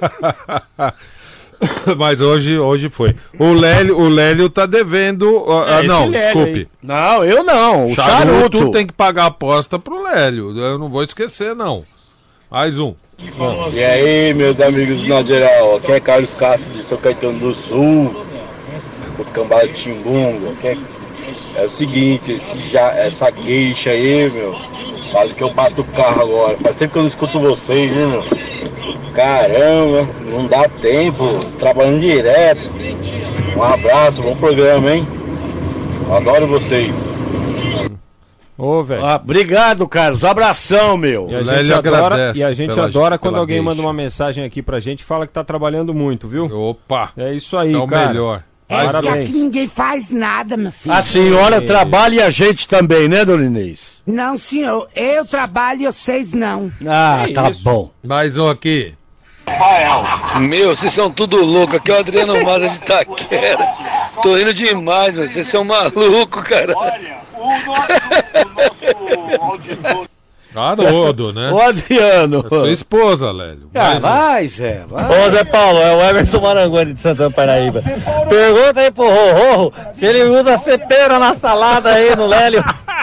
Mas hoje foi. O Lélio tá devendo. Não, desculpe. Aí. Não, eu não. O Charuto tem que pagar a aposta pro Lélio. Eu não vou esquecer, não. Mais um. E aí, meus amigos na geral, aqui é Carlos Castro de São Caetano do Sul, o cambado de Timbunga. É o seguinte, essa queixa aí, meu, quase que eu bato o carro agora. Faz tempo que eu não escuto vocês, né, meu? Caramba, não dá tempo, trabalhando direto. Um abraço, bom programa, hein? Adoro vocês. Ô, velho. Obrigado, Carlos. Abração, meu. E a gente adora quando alguém manda uma mensagem aqui pra gente e fala que tá trabalhando muito, viu? Opa! É isso aí, é o cara. melhor. Que aqui ninguém faz nada, meu filho. A senhora trabalha e a gente também, né, dona Inês? Não, senhor. Eu trabalho e vocês não. Ah, tá bom. Mais um aqui. Meu, vocês são tudo louco. Aqui é o Adriano Maza de Itaquera. Tô rindo demais, mas vocês são malucos, cara. Olha, o nosso auditor. Haroldo, né? Ô, Adriano. É sua esposa, Lélio. Vai, Zé. Vai. Ô, Zé Paulo, é o Everson Marangoni de Santana, Paraíba. Pergunta aí pro Rorro se ele usa cepera na salada aí no Lélio.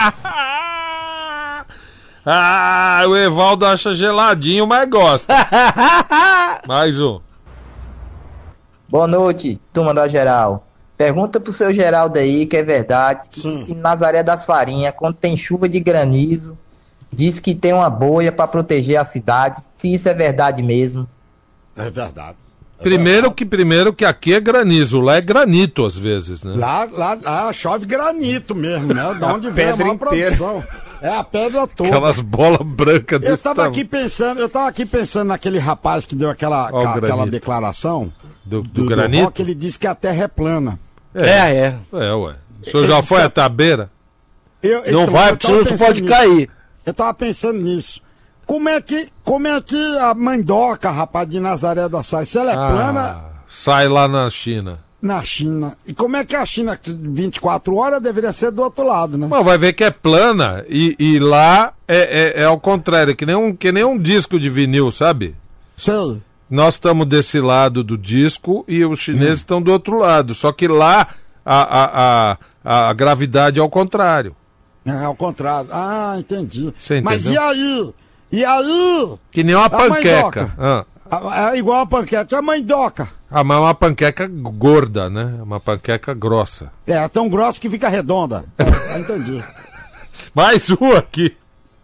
O Evaldo acha geladinho, mas gosta. Mais um. Boa noite, turma da Geral. Pergunta pro seu Geraldo aí, que é verdade, que diz que Nazaré das Farinhas, quando tem chuva de granizo, diz que tem uma boia para proteger a cidade, se isso é verdade mesmo. É verdade. Primeiro que aqui é granizo, lá é granito às vezes, né? Lá chove granito mesmo, né? De onde vem a pedra maior inteira. produção. É a pedra toda. Aquelas bolas brancas Eu desse tava tamanho. aqui pensando naquele rapaz que deu aquela declaração do do granito. rock, ele disse que a terra é plana. É, ué. O senhor já foi até a beira? Não vai, porque senão tu pode cair. Eu tava pensando nisso. Como é que a mandoca, rapaz, de Nazaré da Saia, se ela é plana Sai lá na China. na China, e como é que a China, 24 horas, deveria ser do outro lado, né? Mas vai ver que é plana e lá é ao contrário, que nem um disco de vinil, sabe? Sei. Nós estamos desse lado do disco e os chineses estão do outro lado. Só que lá a gravidade é ao contrário. É ao contrário. Ah, entendi. Você entendeu? Mas e aí? E aí? Que nem uma A panqueca. mandoca. É igual a panqueca, é a mandoca. Mas é uma panqueca gorda, né? Uma panqueca grossa. É tão grossa que fica redonda. Entendi. Mais um aqui.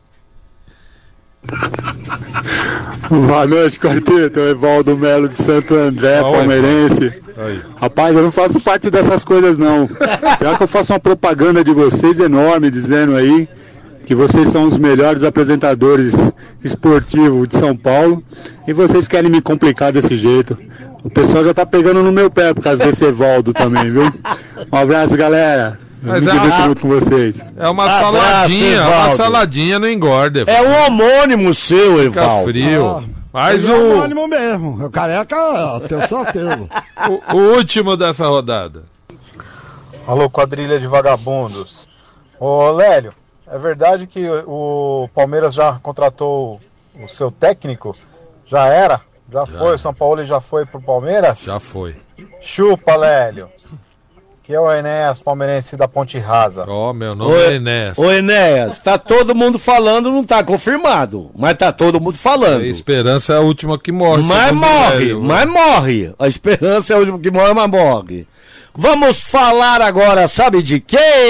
Boa noite, quarteto. Evaldo Melo de Santo André, palmeirense. Rapaz, eu não faço parte dessas coisas, não. Pior que eu faço uma propaganda de vocês enorme, dizendo aí que vocês são os melhores apresentadores esportivos de São Paulo e vocês querem me complicar desse jeito. O pessoal já tá pegando no meu pé por causa desse Evaldo também, viu? Um abraço, galera. Mas Me diverto muito com vocês. É uma Abraço, Evaldo. saladinha não engorda. É um homônimo seu, Fica Evaldo. frio. Mas Ele é anônimo mesmo. O careca, tenho certeza. o último dessa rodada. Alô, quadrilha de vagabundos. Ô, Lélio, é verdade que o Palmeiras já contratou o seu técnico? Já era? Já foi? O São Paulo já foi pro Palmeiras? Já foi. Chupa, Lélio. Que é o Enéas, palmeirense da Ponte Rasa. Meu nome é Enéas. Ô, Enéas, tá todo mundo falando, não tá confirmado, mas tá todo mundo falando. A esperança é a última que morre. Mas morre. A esperança é a última que morre, mas morre. Vamos falar agora, sabe de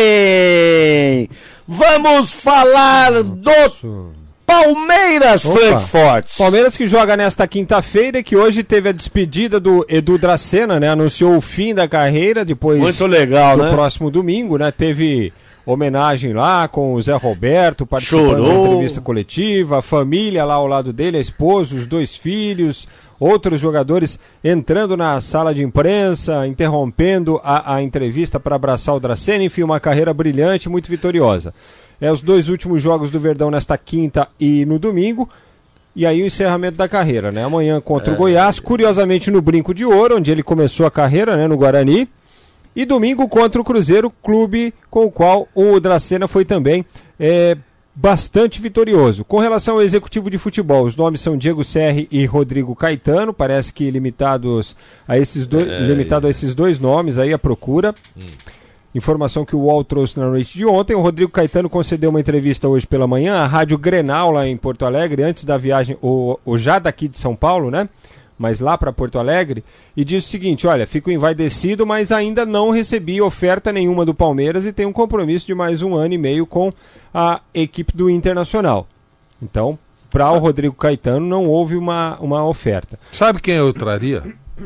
quem? Vamos falar do Palmeiras Frankfurt. Palmeiras que joga nesta quinta-feira, que hoje teve a despedida do Edu Dracena, né? Anunciou o fim da carreira depois muito legal, do né? próximo domingo, né? Teve homenagem lá com o Zé Roberto participando da entrevista coletiva, a família lá ao lado dele, a esposa, os 2 filhos, outros jogadores entrando na sala de imprensa, interrompendo a entrevista para abraçar o Dracena, enfim, uma carreira brilhante, muito vitoriosa. Os 2 últimos jogos do Verdão nesta quinta e no domingo, e aí o encerramento da carreira, né? Amanhã contra o Goiás, curiosamente no Brinco de Ouro, onde ele começou a carreira, né? No Guarani, e domingo contra o Cruzeiro, clube com o qual o Dracena foi também bastante vitorioso. Com relação ao executivo de futebol, os nomes são Diego Serri e Rodrigo Caetano, parece que limitado a esses 2 nomes aí a procura. Informação que o UOL trouxe na noite de ontem. O Rodrigo Caetano concedeu uma entrevista hoje pela manhã à Rádio Grenal lá em Porto Alegre, antes da viagem, já daqui de São Paulo, né? Mas lá para Porto Alegre, e diz o seguinte: olha, fico envaidecido, mas ainda não recebi oferta nenhuma do Palmeiras e tenho um compromisso de mais 1 ano e meio com a equipe do Internacional. Então, para o Rodrigo Caetano não houve uma oferta. Sabe quem eu traria?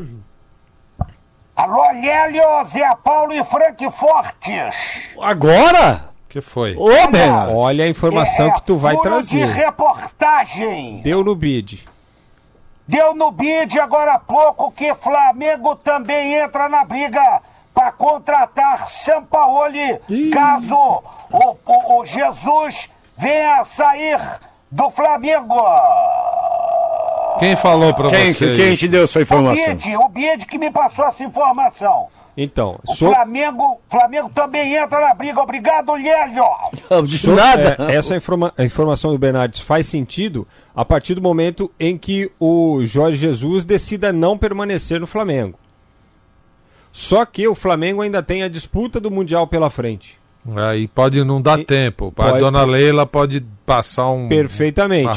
Alô, Lélio, Zé Paulo e Frank Fortes. Agora? Que foi? Ô, Bernardo. Olha a informação que tu vai furo trazer. de reportagem. Deu no bid. Deu no bid agora há pouco que Flamengo também entra na briga para contratar Sampaoli caso o Jesus venha a sair do Flamengo. Quem falou pra você? Quem te deu essa informação? O Bid que me passou essa informação. Então, o Flamengo também entra na briga. Obrigado, Lélio. Nada. Essa informação do Bernardes faz sentido a partir do momento em que o Jorge Jesus decida não permanecer no Flamengo. Só que o Flamengo ainda tem a disputa do Mundial pela frente. Aí pode não dar tempo. A dona Leila pode passar um... Perfeitamente.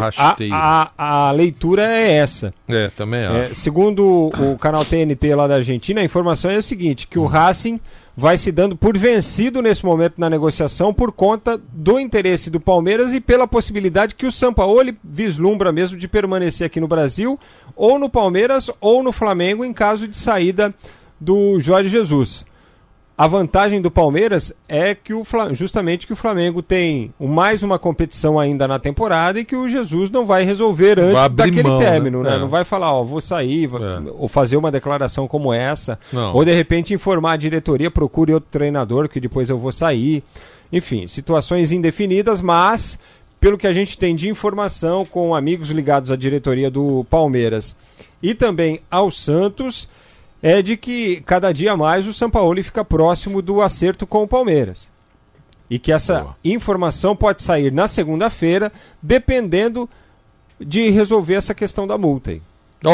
A leitura é essa. Também acho. Segundo o canal TNT lá da Argentina, a informação é o seguinte, que o Racing vai se dando por vencido nesse momento na negociação por conta do interesse do Palmeiras e pela possibilidade que o Sampaoli vislumbra mesmo de permanecer aqui no Brasil, ou no Palmeiras ou no Flamengo, em caso de saída do Jorge Jesus. A vantagem do Palmeiras é que justamente que o Flamengo tem mais uma competição ainda na temporada e que o Jesus não vai resolver antes daquele término, né? Não vai falar, vou sair, ou fazer uma declaração como essa, ou de repente informar a diretoria, procure outro treinador que depois eu vou sair. Enfim, situações indefinidas, mas pelo que a gente tem de informação com amigos ligados à diretoria do Palmeiras e também ao Santos, é de que cada dia mais o Sampaoli fica próximo do acerto com o Palmeiras. E que essa informação pode sair na segunda-feira, dependendo de resolver essa questão da multa aí.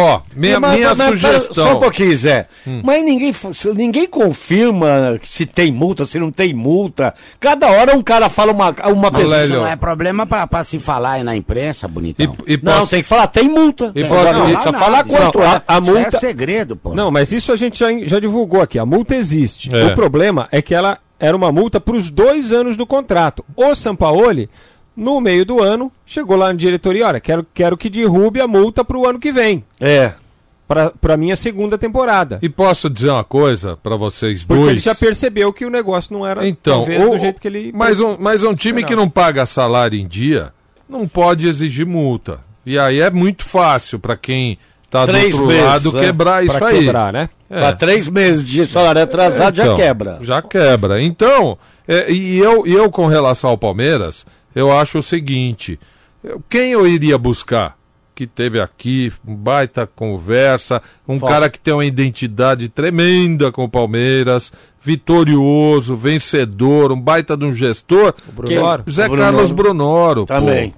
Minha sugestão. Só um pouquinho, Zé. Mas ninguém confirma se tem multa, se não tem multa. Cada hora um cara fala uma pessoa. Isso não é problema pra se falar aí na imprensa, bonitão. Não, tem que falar, tem multa. Só falar quanto. A multa é segredo, pô. Não, mas isso a gente já divulgou aqui. A multa existe. O problema é que ela era uma multa para os 2 anos do contrato. O Sampaoli, no meio do ano, chegou lá na diretoria, olha, quero que derrube a multa para o ano que vem. Para minha segunda temporada. E posso dizer uma coisa para vocês Porque dois? ele já percebeu que o negócio não era talvez do jeito que ele... Mas um time que não paga salário em dia não pode exigir multa. E aí é muito fácil para quem tá do outro lado quebrar isso aí. Quebrar, né? Para 3 meses de salário atrasado já quebra. Já quebra. Então, eu com relação ao Palmeiras, eu acho o seguinte, quem eu iria buscar? Que teve aqui, baita conversa, cara que tem uma identidade tremenda com o Palmeiras, vitorioso, vencedor, um baita de um gestor, Zé Carlos Brunoro.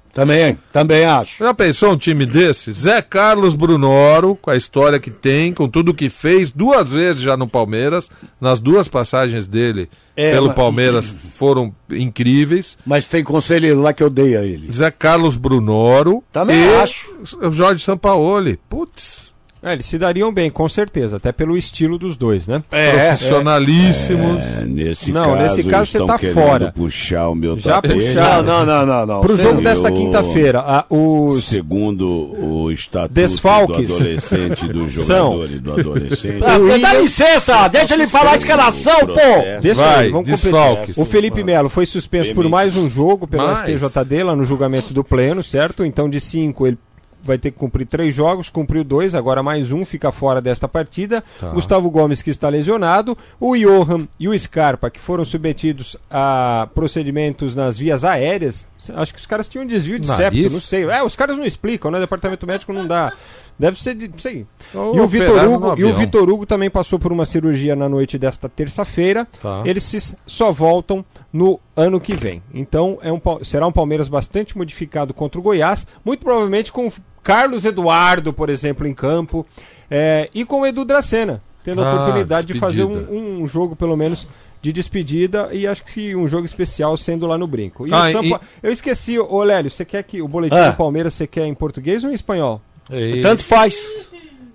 Também acho. Já pensou um time desse? Zé Carlos Brunoro, com a história que tem, com tudo que fez, 2 vezes já no Palmeiras, nas 2 passagens dele pelo Palmeiras foram incríveis. Mas tem conselheiro lá que odeia ele. Zé Carlos Brunoro acho. Jorge Sampaoli. Putz. Eles se dariam bem, com certeza, até pelo estilo dos dois, né? Profissionalíssimos. Nesse caso você tá fora. Puxar o meu já tapete. puxar. Não. Pro jogo desta quinta-feira, segundo o estatuto Desfalques do adolescente, do jogador e do adolescente. Dá licença, deixa ele falar a escalação, pô! Deixa aí, vamos desfalques. O Felipe Melo foi suspenso por mais um jogo pelo STJD lá no julgamento do pleno, certo? Então de 5 ele vai ter que cumprir 3 jogos, cumpriu 2, agora mais um, fica fora desta partida. Gustavo Gomes, que está lesionado, o Johan e o Scarpa, que foram submetidos a procedimentos nas vias aéreas. Acho que os caras tinham um desvio de septo, não sei. Os caras não explicam, né? O departamento médico não dá. Deve ser de... Sei. E o Vitor Hugo também passou por uma cirurgia na noite desta terça-feira. Eles só voltam no ano que vem. Então será um Palmeiras bastante modificado contra o Goiás, muito provavelmente com Carlos Eduardo, por exemplo, em campo, e com o Edu Dracena, tendo a oportunidade de fazer um jogo, pelo menos, de despedida, e acho que um jogo especial sendo lá no Brinco. Eu esqueci, Lélio, você quer que o boletim do Palmeiras você quer em português ou em espanhol? Tanto faz.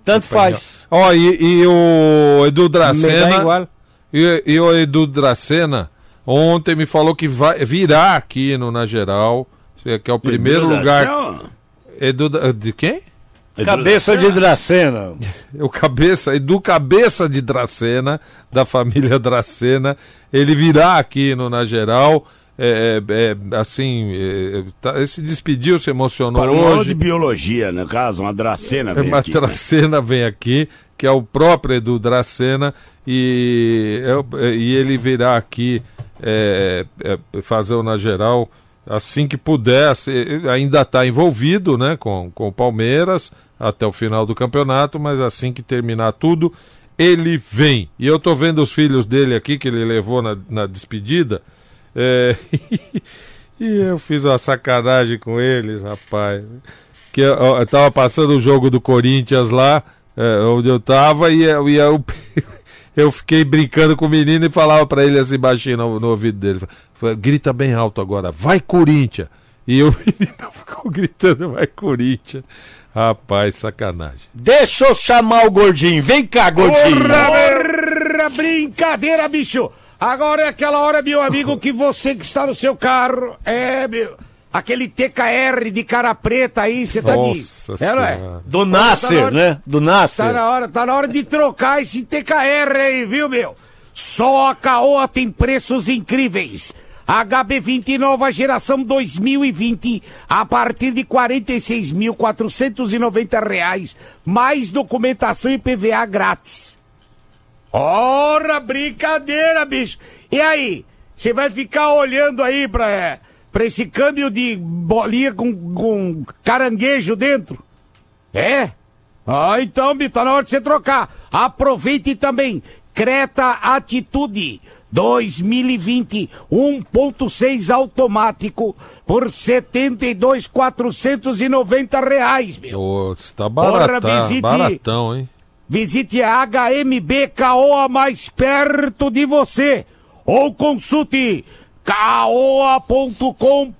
E o Edu Dracena e o Edu Dracena ontem me falou que virá aqui no Na Geral, que é o primeiro lugar. De quem? Cabeça de Dracena. Edu Cabeça de Dracena, da família Dracena. Ele virá aqui no Na Geral. Ele se despediu, se emocionou hoje. De biologia, no caso, uma Dracena vem aqui. Dracena vem aqui, que é o próprio Edu Dracena, e ele virá aqui fazer o Na Geral assim que puder. Ainda está envolvido, né, com o Palmeiras até o final do campeonato, mas assim que terminar tudo, ele vem. E eu tô vendo os filhos dele aqui, que ele levou na despedida. E eu fiz uma sacanagem com eles, rapaz. Que eu tava passando o jogo do Corinthians lá, onde eu tava, e eu fiquei brincando com o menino e falava pra ele assim baixinho no ouvido dele: grita bem alto agora, vai Corinthians! E o menino ficou gritando, vai Corinthians. Rapaz, sacanagem. Deixa eu chamar o Gordinho. Vem cá, Gordinho. Brincadeira, bicho. Agora é aquela hora, meu amigo, que você que está no seu carro, aquele TKR de cara preta aí, você tá de... Não é? Do Nasser, né? Do Nasser. Tá na hora de trocar esse TKR aí, viu, meu? Só a Caoa tem preços incríveis. HB20 nova geração 2020 a partir de R$ 46.490, mais documentação e PVA grátis. Ora, brincadeira, bicho. E aí, você vai ficar olhando aí pra esse câmbio de bolinha com caranguejo dentro? Então, bicho, tá na hora de você trocar. Aproveite também Creta Atitude 2020 1.6 automático por R$ 72.490, meu. Tá baratão, hein? Visite a HMB Caoa mais perto de você ou consulte caoa.com.br,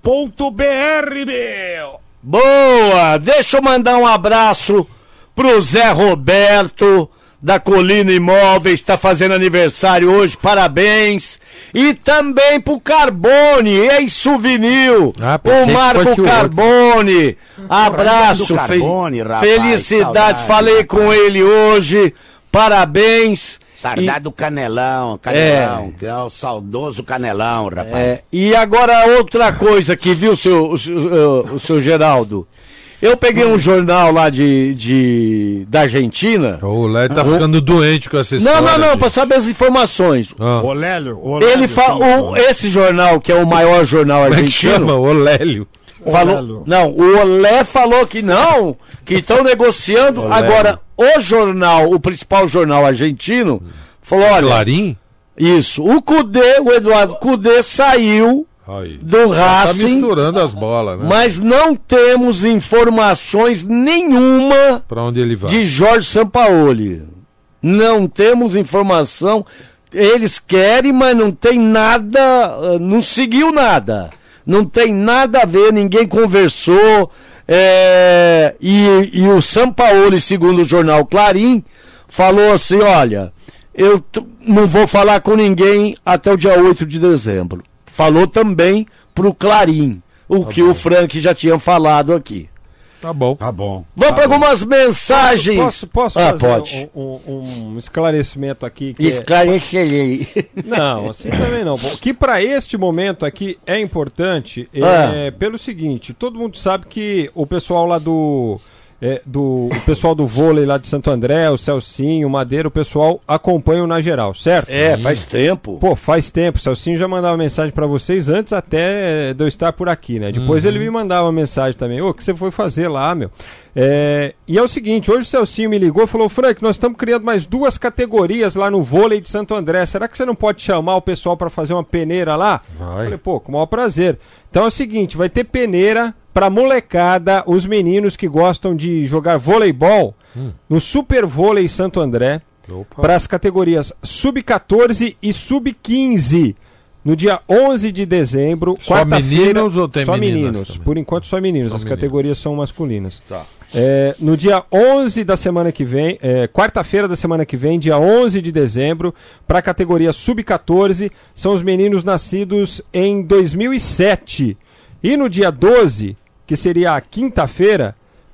meu. Boa! Deixa eu mandar um abraço pro Zé Roberto da Colina Imóveis, está fazendo aniversário hoje, parabéns. E também pro Carbone, ex-souvenir, o Marco Carbone. Abraço, Carbone, rapaz, felicidade, saudade, falei rapaz. com ele hoje, parabéns. Saudade do Canelão, que é o saudoso Canelão, rapaz. E agora outra coisa aqui, viu, o seu Geraldo? Eu peguei um jornal lá da Argentina. O Lélio tá ficando doente com essa história. Não, pra saber as informações. O Lélio. Ele esse jornal, que é o maior jornal argentino. Como é que chama? O Lélio. O Olé falou que não, que estão negociando. Agora, o principal jornal argentino, falou: olha. Clarim? Isso. O Eduardo Cudê saiu do Racing. Tá misturando as bolas, né? Mas não temos informações nenhuma pra onde ele vai. De Jorge Sampaoli. Não temos informação. Eles querem, mas não tem nada, não seguiu nada. Não tem nada a ver, ninguém conversou. E o Sampaoli, segundo o jornal Clarim, falou assim: olha, eu não vou falar com ninguém até o dia 8 de dezembro. Falou também pro Clarim, que o Frank já tinha falado aqui. Tá bom. Vamos para algumas mensagens. Posso fazer um esclarecimento aqui? Esclarecerei. Não, assim também não. Que para este momento aqui é importante pelo seguinte: todo mundo sabe que o pessoal lá o pessoal do vôlei lá de Santo André, o Celcinho, o Madeira, o pessoal acompanha o Na Geral, certo? Faz tempo. Faz tempo. O Celcinho já mandava mensagem pra vocês antes até de eu estar por aqui, né? Depois ele me mandava mensagem também. O que você foi fazer lá, meu? E é o seguinte, hoje o Celcinho me ligou e falou: Frank, nós estamos criando mais 2 categorias lá no vôlei de Santo André. Será que você não pode chamar o pessoal pra fazer uma peneira lá? Vai. Eu falei, com o maior prazer. Então é o seguinte, vai ter peneira pra molecada, os meninos que gostam de jogar voleibol no Super Vôlei Santo André, para as categorias Sub-14 e Sub-15, no dia 11 de dezembro, quarta-feira. Só meninos ou tem só meninos? Também? Por enquanto só meninos, as categorias são masculinas. Tá. No dia 11 da semana que vem, quarta-feira da semana que vem, dia 11 de dezembro, para a categoria Sub-14, são os meninos nascidos em 2007. E no dia 12, que seria a quinta-feira,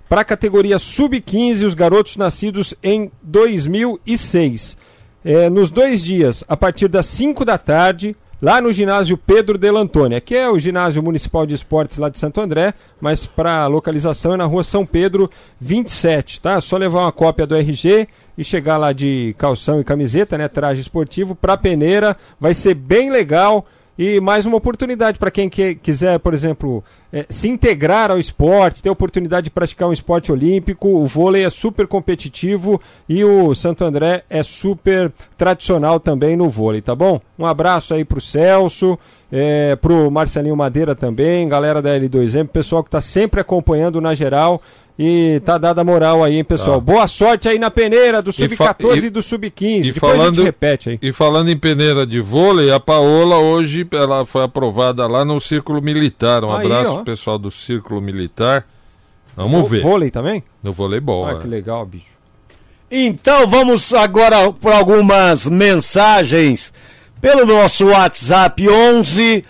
para a categoria Sub-15, os garotos nascidos em 2006. Nos 2 dias, a partir das 5 da tarde, lá no ginásio Pedro Delantônia, que é o ginásio municipal de esportes lá de Santo André, mas para localização é na rua São Pedro 27, tá? É só levar uma cópia do RG e chegar lá de calção e camiseta, né? Traje esportivo para peneira, vai ser bem legal. E mais uma oportunidade para quem quiser, por exemplo, se integrar ao esporte, ter a oportunidade de praticar um esporte olímpico. O vôlei é super competitivo e o Santo André é super tradicional também no vôlei, tá bom? Um abraço aí pro Celso, pro Marcelinho Madeira também, galera da L2M, pessoal que tá sempre acompanhando na geral. E tá dada a moral aí, hein, pessoal. Tá. Boa sorte aí na peneira do Sub-14 e do Sub-15. Depois a gente repete aí. E falando em peneira de vôlei, a Paola hoje ela foi aprovada lá no Círculo Militar. Um abraço pro pessoal do Círculo Militar. Vamos ver. Vôlei também? No voleibol. Que legal, bicho. Então vamos agora para algumas mensagens pelo nosso WhatsApp 11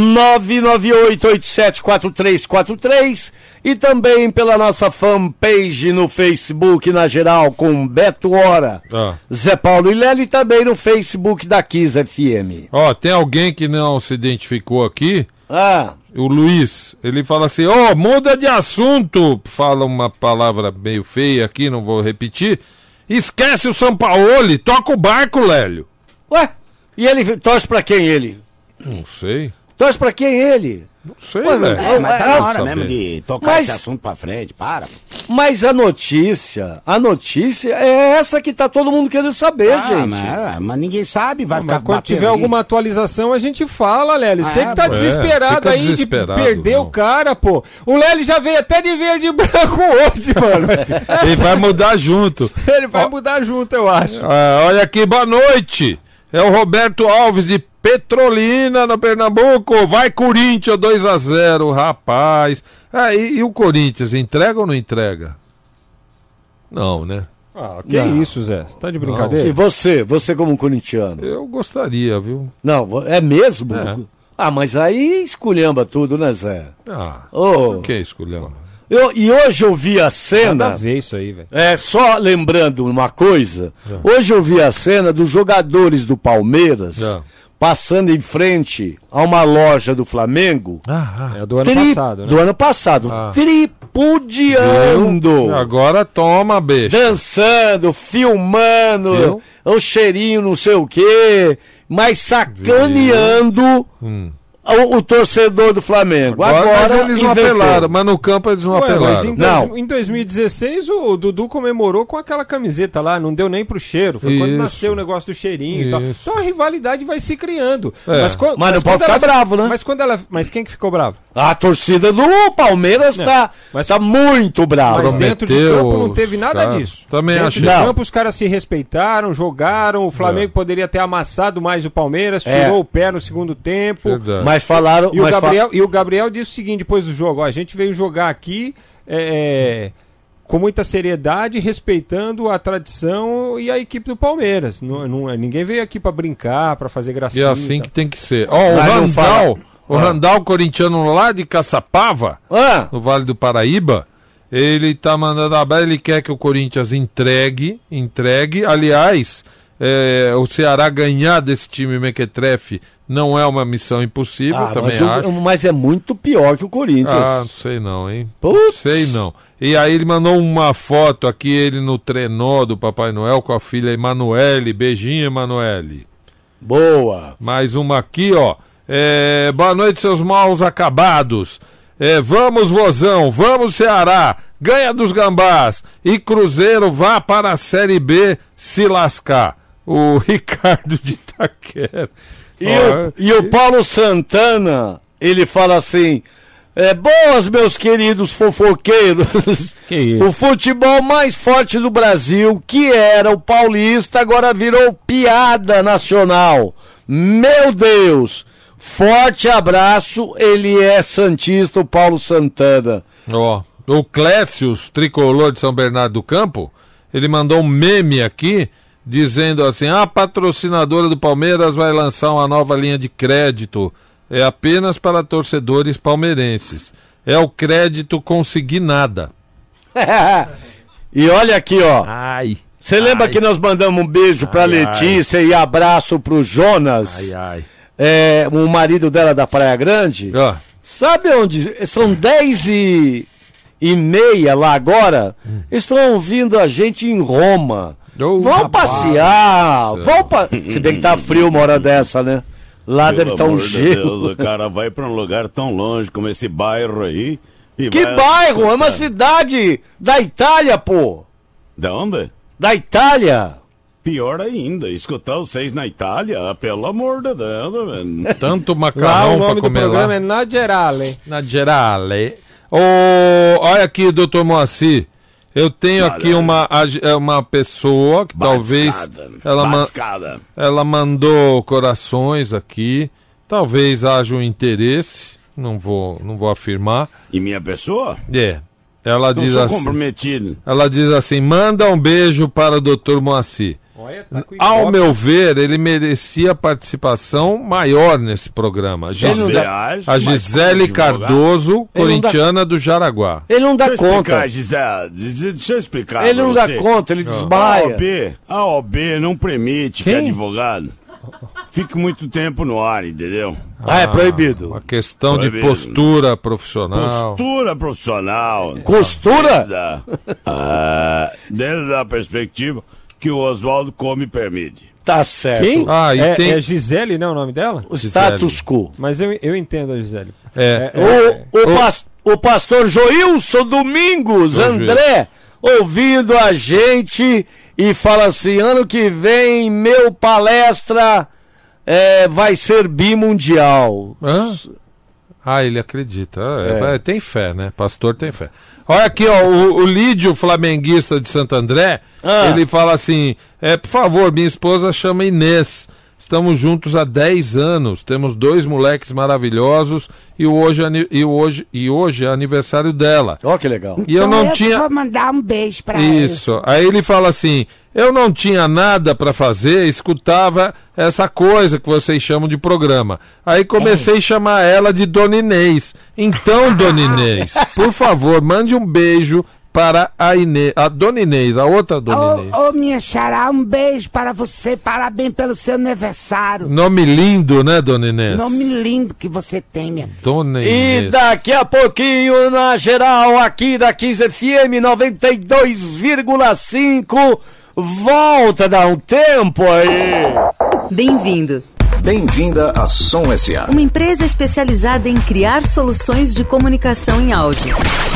998874343 e também pela nossa fanpage no Facebook na geral com Beto Hora, Zé Paulo e Lélio, e também no Facebook da Kiss FM. Tem alguém que não se identificou aqui, o Luiz, ele fala assim, muda de assunto, fala uma palavra meio feia aqui, não vou repetir, esquece o Sampaoli, toca o barco, Lélio. Ué, e ele torce pra quem ele? Não sei. Torce pra quem ele? Não sei, velho. Mas tá na hora mesmo de tocar esse assunto pra frente, para. Mas a notícia é essa que tá todo mundo querendo saber, gente. Mas ninguém sabe, vai ficar quando tiver alguma atualização a gente fala, Lélio. Você que tá desesperado aí de perder o cara, pô. O Lélio já veio até de verde e branco hoje, mano. Ele vai mudar junto. Ele vai mudar junto, eu acho. Olha aqui, boa noite. É o Roberto Alves de Petrolina, no Pernambuco. Vai, Corinthians, 2-0, rapaz. E o Corinthians, entrega ou não entrega? Não, né? Que isso, Zé? Você tá de brincadeira? Não. E você como corintiano? Eu gostaria, viu? Não, é mesmo? Mas aí esculhamba tudo, né, Zé? Por que esculhamba? E hoje eu vi a cena. Nada a ver isso aí, velho. Só lembrando uma coisa. Hoje eu vi a cena dos jogadores do Palmeiras passando em frente a uma loja do Flamengo. Do ano passado, né? Do ano passado. Tripudiando. Agora toma, beijo. Dançando, filmando, o cheirinho não sei o quê, mas sacaneando o torcedor do Flamengo. Agora eles não apelaram, mas no campo eles não apelaram. Mas em 2016 o Dudu comemorou com aquela camiseta lá, não deu nem pro cheiro. Foi quando nasceu o negócio do cheirinho e tal. Então a rivalidade vai se criando. Mas não pode ficar bravo, né? Mas quem que ficou bravo? A torcida do Palmeiras tá muito brava. Mas dentro de campo não teve nada disso. Também achei. Dentro de campo os caras se respeitaram, jogaram, o Flamengo poderia ter amassado mais o Palmeiras, tirou o pé no segundo tempo. Mas falaram... E o Gabriel disse o seguinte depois do jogo, a gente veio jogar aqui com muita seriedade, respeitando a tradição e a equipe do Palmeiras. Ninguém veio aqui pra brincar, pra fazer gracinha. E é assim que tem que ser. O Randall, corintiano lá de Caçapava, no Vale do Paraíba, ele tá mandando abraço, ele quer que o Corinthians entregue. Aliás, o Ceará ganhar desse time mequetrefe não é uma missão impossível, também acho. Mas é muito pior que o Corinthians. Não sei não, hein? Putz. Sei não. E aí ele mandou uma foto aqui, ele no trenó do Papai Noel com a filha Emanuele. Beijinho, Emanuele. Boa. Mais uma aqui, ó. Boa noite, seus maus acabados. Vamos, Vozão, vamos, Ceará. Ganha dos Gambás. E Cruzeiro vá para a Série B se lascar. O Ricardo de Itaquera. E o Paulo Santana, ele fala assim, boas, meus queridos fofoqueiros, o futebol mais forte do Brasil, que era o paulista, agora virou piada nacional. Meu Deus, forte abraço, ele é santista, o Paulo Santana. O Clécius, tricolor de São Bernardo do Campo, ele mandou um meme aqui, dizendo assim, a patrocinadora do Palmeiras vai lançar uma nova linha de crédito, apenas para torcedores palmeirenses. É o crédito consignada. E olha aqui, ó. Ai. Você lembra que nós mandamos um beijo pra Letícia e abraço pro Jonas? O marido dela da Praia Grande. Sabe onde? São 10h30 lá agora. Estão ouvindo a gente em Roma. Vão passear. Se bem que tá frio uma hora dessa, né? Lá deve estar um gelo. Deus, o cara vai pra um lugar tão longe como esse bairro aí. Que bairro? É uma cidade da Itália, pô. Da onde? Da Itália. Pior ainda, escutar vocês na Itália, pelo amor de Deus, velho. Tanto Lá macarrão o pra nome do comer programa lá. é Na Gerale. Na Gerale. Olha aqui, doutor Moacir. Eu tenho aqui uma pessoa que talvez ela mandou corações aqui. Talvez haja um interesse. Não vou afirmar. E minha pessoa? Ela diz sou assim. Comprometido. Ela diz assim: manda um beijo para o doutor Moacir. Ao meu ver, ele merecia participação maior nesse programa. A Gisele Cardoso, corintiana do Jaraguá. Ele não dá conta. Deixa eu explicar. Ele não dá conta, ele desmaia. A OB não permite que advogado fique muito tempo no ar, entendeu? É proibido. Uma questão de postura profissional. Postura profissional. Costura? Dentro da perspectiva que o Oswaldo Come permite. Tá certo. Quem? E tem... É Gisele, né, o nome dela? O status quo. Mas eu entendo a Gisele. O pastor Joilson Domingos, André, ouvindo a gente e fala assim: ano que vem meu palestra vai ser bimundial. Ele acredita. Tem fé, né? Pastor tem fé. Olha aqui, ó, o Lídio, flamenguista de Santo André, ele fala assim: por favor, minha esposa chama Inês. Estamos juntos há 10 anos, temos 2 moleques maravilhosos e hoje é aniversário dela. Ó, que legal. E eu não tinha... vou mandar um beijo pra Isso. Aí ele fala assim: eu não tinha nada pra fazer, escutava essa coisa que vocês chamam de programa. Aí comecei a chamar ela de Dona Inês. Então, Dona Inês, por favor, mande um beijo para a Dona Inês, a outra Dona Inês. Minha xará, um beijo para você, parabéns pelo seu aniversário. Nome lindo, né, Dona Inês? Nome lindo que você tem, minha filha. Dona Inês. E daqui a pouquinho, na geral, aqui da 15 FM 92,5, volta a dar um tempo aí. Bem-vindo. Bem-vinda à Som S.A. Uma empresa especializada em criar soluções de comunicação em áudio.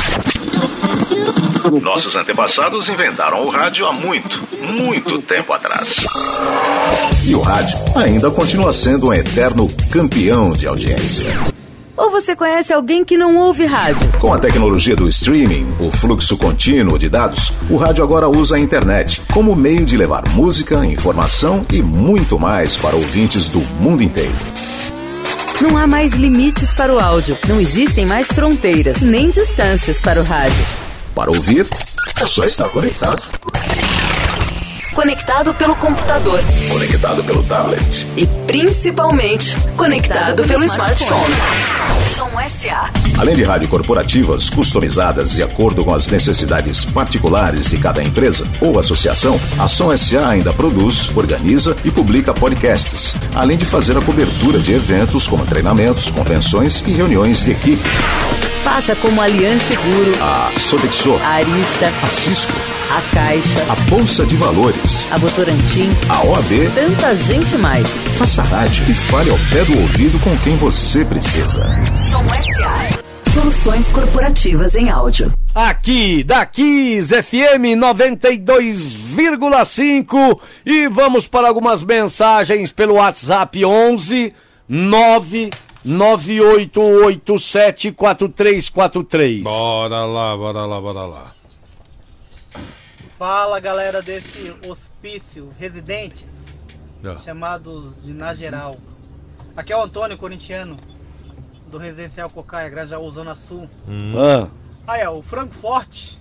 Nossos antepassados inventaram o rádio há muito tempo atrás. E o rádio ainda continua sendo um eterno campeão de audiência. Ou você conhece alguém que não ouve rádio? Com a tecnologia do streaming, o fluxo contínuo de dados, o rádio agora usa a internet como meio de levar música, informação e muito mais para ouvintes do mundo inteiro. Não há mais limites para o áudio, não existem mais fronteiras, nem distâncias para o rádio. Para ouvir, é só estar conectado. Conectado pelo computador. Conectado pelo tablet. E principalmente conectado pelo smartphone. Som S.A. Além de rádio corporativas customizadas de acordo com as necessidades particulares de cada empresa ou associação, a Som S.A. ainda produz, organiza e publica podcasts, além de fazer a cobertura de eventos como treinamentos, convenções e reuniões de equipe. Faça como a Aliança Seguro, a Sodexo, a Arista, a Cisco, a Caixa, a Bolsa de Valores, a Votorantim, a OAB, tanta gente mais. Faça rádio e fale ao pé do ouvido com quem você precisa. Som S.A. Soluções corporativas em áudio. Aqui, da 15 FM 92,5 e vamos para algumas mensagens pelo WhatsApp 11 998874343. Bora lá. Fala, galera desse hospício residentes, chamados de Na Geral. Aqui é o Antônio, corintiano, do Residencial Cocaia, Grajaú, Zona Sul. O Franco Forte,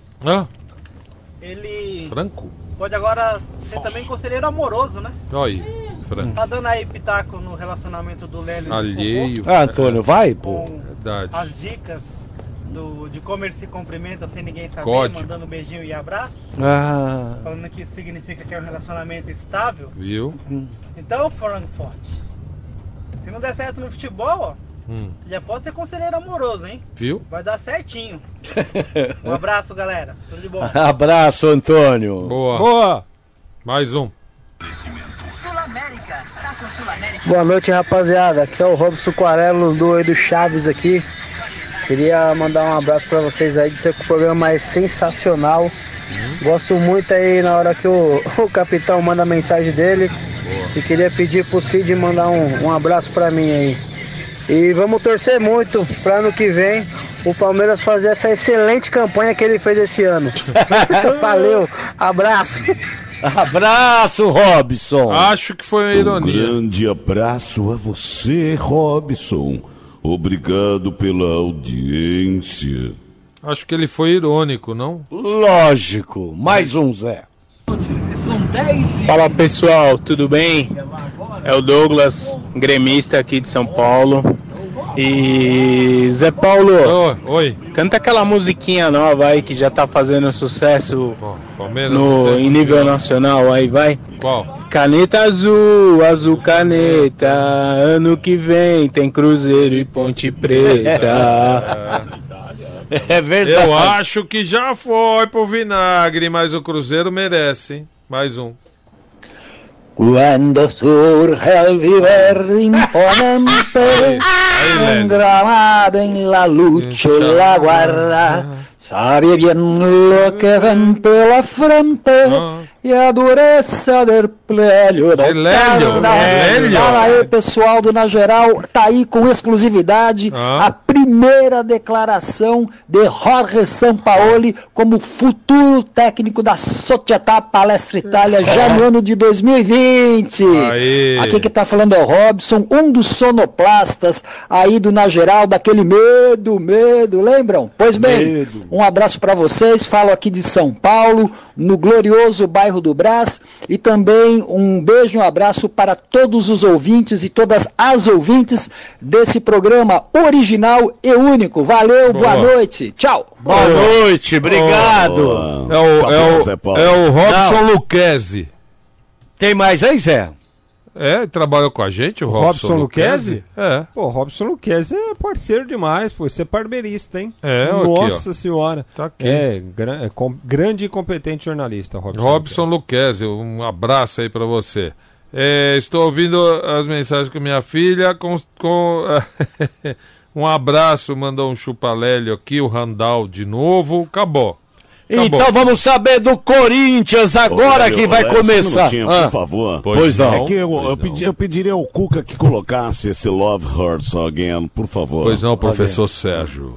ele pode agora ser também conselheiro amoroso, né? Franco. Tá dando aí pitaco no relacionamento do Lélio. Alheio. Antônio, vai, pô. Verdade. As dicas de como ele se cumprimenta sem ninguém saber, Código. mandando um beijinho e abraço. Falando que isso significa que é um relacionamento estável. Viu? Então, Frango Forte, se não der certo no futebol, ó, já pode ser conselheiro amoroso, hein? Viu? Vai dar certinho. Um abraço, galera. Tudo de bom. Abraço, Antônio. Boa. Mais um. Boa noite, rapaziada. Aqui é o Robson Quarello do Chaves aqui. Queria mandar um abraço pra vocês aí, dizer que o programa é sensacional. Gosto muito aí na hora que o capitão manda a mensagem dele. E queria pedir pro Cid mandar um abraço pra mim aí. E vamos torcer muito pra ano que vem o Palmeiras fazer essa excelente campanha que ele fez esse ano. Valeu, abraço. Abraço, Robson. Acho que foi uma ironia. Grande abraço a você, Robson. Obrigado pela audiência. Acho que ele foi irônico, não? Lógico. Mais um, Zé. Fala, pessoal, tudo bem? É o Douglas, gremista aqui de São Paulo. E Zé Paulo, oi. Canta aquela musiquinha nova aí que já tá fazendo sucesso em nível nacional aí, vai. Qual? Caneta azul, azul caneta, ano que vem tem Cruzeiro e Ponte Preta. É verdade. Eu acho que já foi pro vinagre, mas o Cruzeiro merece, hein? Mais um. Cuando surge el viverde imponente, un gramado en la lucha y la guarda, sabe bien lo que ven pela frente e a dureza del plélio da carne. Fala aí, pessoal do Na Geral, tá aí com exclusividade a primeira declaração de Jorge Sampaoli como futuro técnico da Società Palestra Itália já no ano de 2020. Aqui que tá falando é o Robson, um dos sonoplastas aí do Na Geral, daquele medo, lembram? Pois bem, um abraço pra vocês, falo aqui de São Paulo, no glorioso bairro do Brás, e também um beijo e um abraço para todos os ouvintes e todas as ouvintes desse programa original e único. Valeu, boa noite, tchau. Boa noite, obrigado. É o Robson Lucchesi. Tem mais aí, Zé? É, trabalhou com a gente, o Robson Lucchesi? É. Pô, Robson Lucchesi é parceiro demais, pô. Você é barbeirista, hein? Nossa aqui, senhora. Tá aqui. Grande e competente jornalista, Robson Lucchesi. Um abraço aí pra você. Estou ouvindo as mensagens com minha filha. Um abraço, mandou um chupalélio aqui, o Randall de novo. Acabou. Então vamos saber do Corinthians agora que vai começar. Por favor. Pois não. É que eu pediria ao Cuca que colocasse esse Love Hurts Again, por favor. Pois não, professor Sérgio.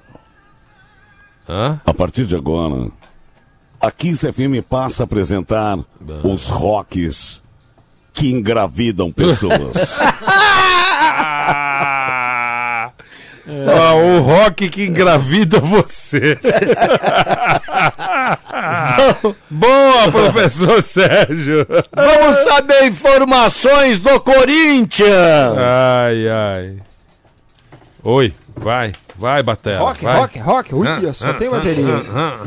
A partir de agora, a Kiss FM passa a apresentar os rocks que engravidam pessoas. O rock que engravida você. Boa, professor Sérgio. Vamos saber informações do Corinthians. Ai. Oi, vai, Batera. Rock. Ui, só tem bateria.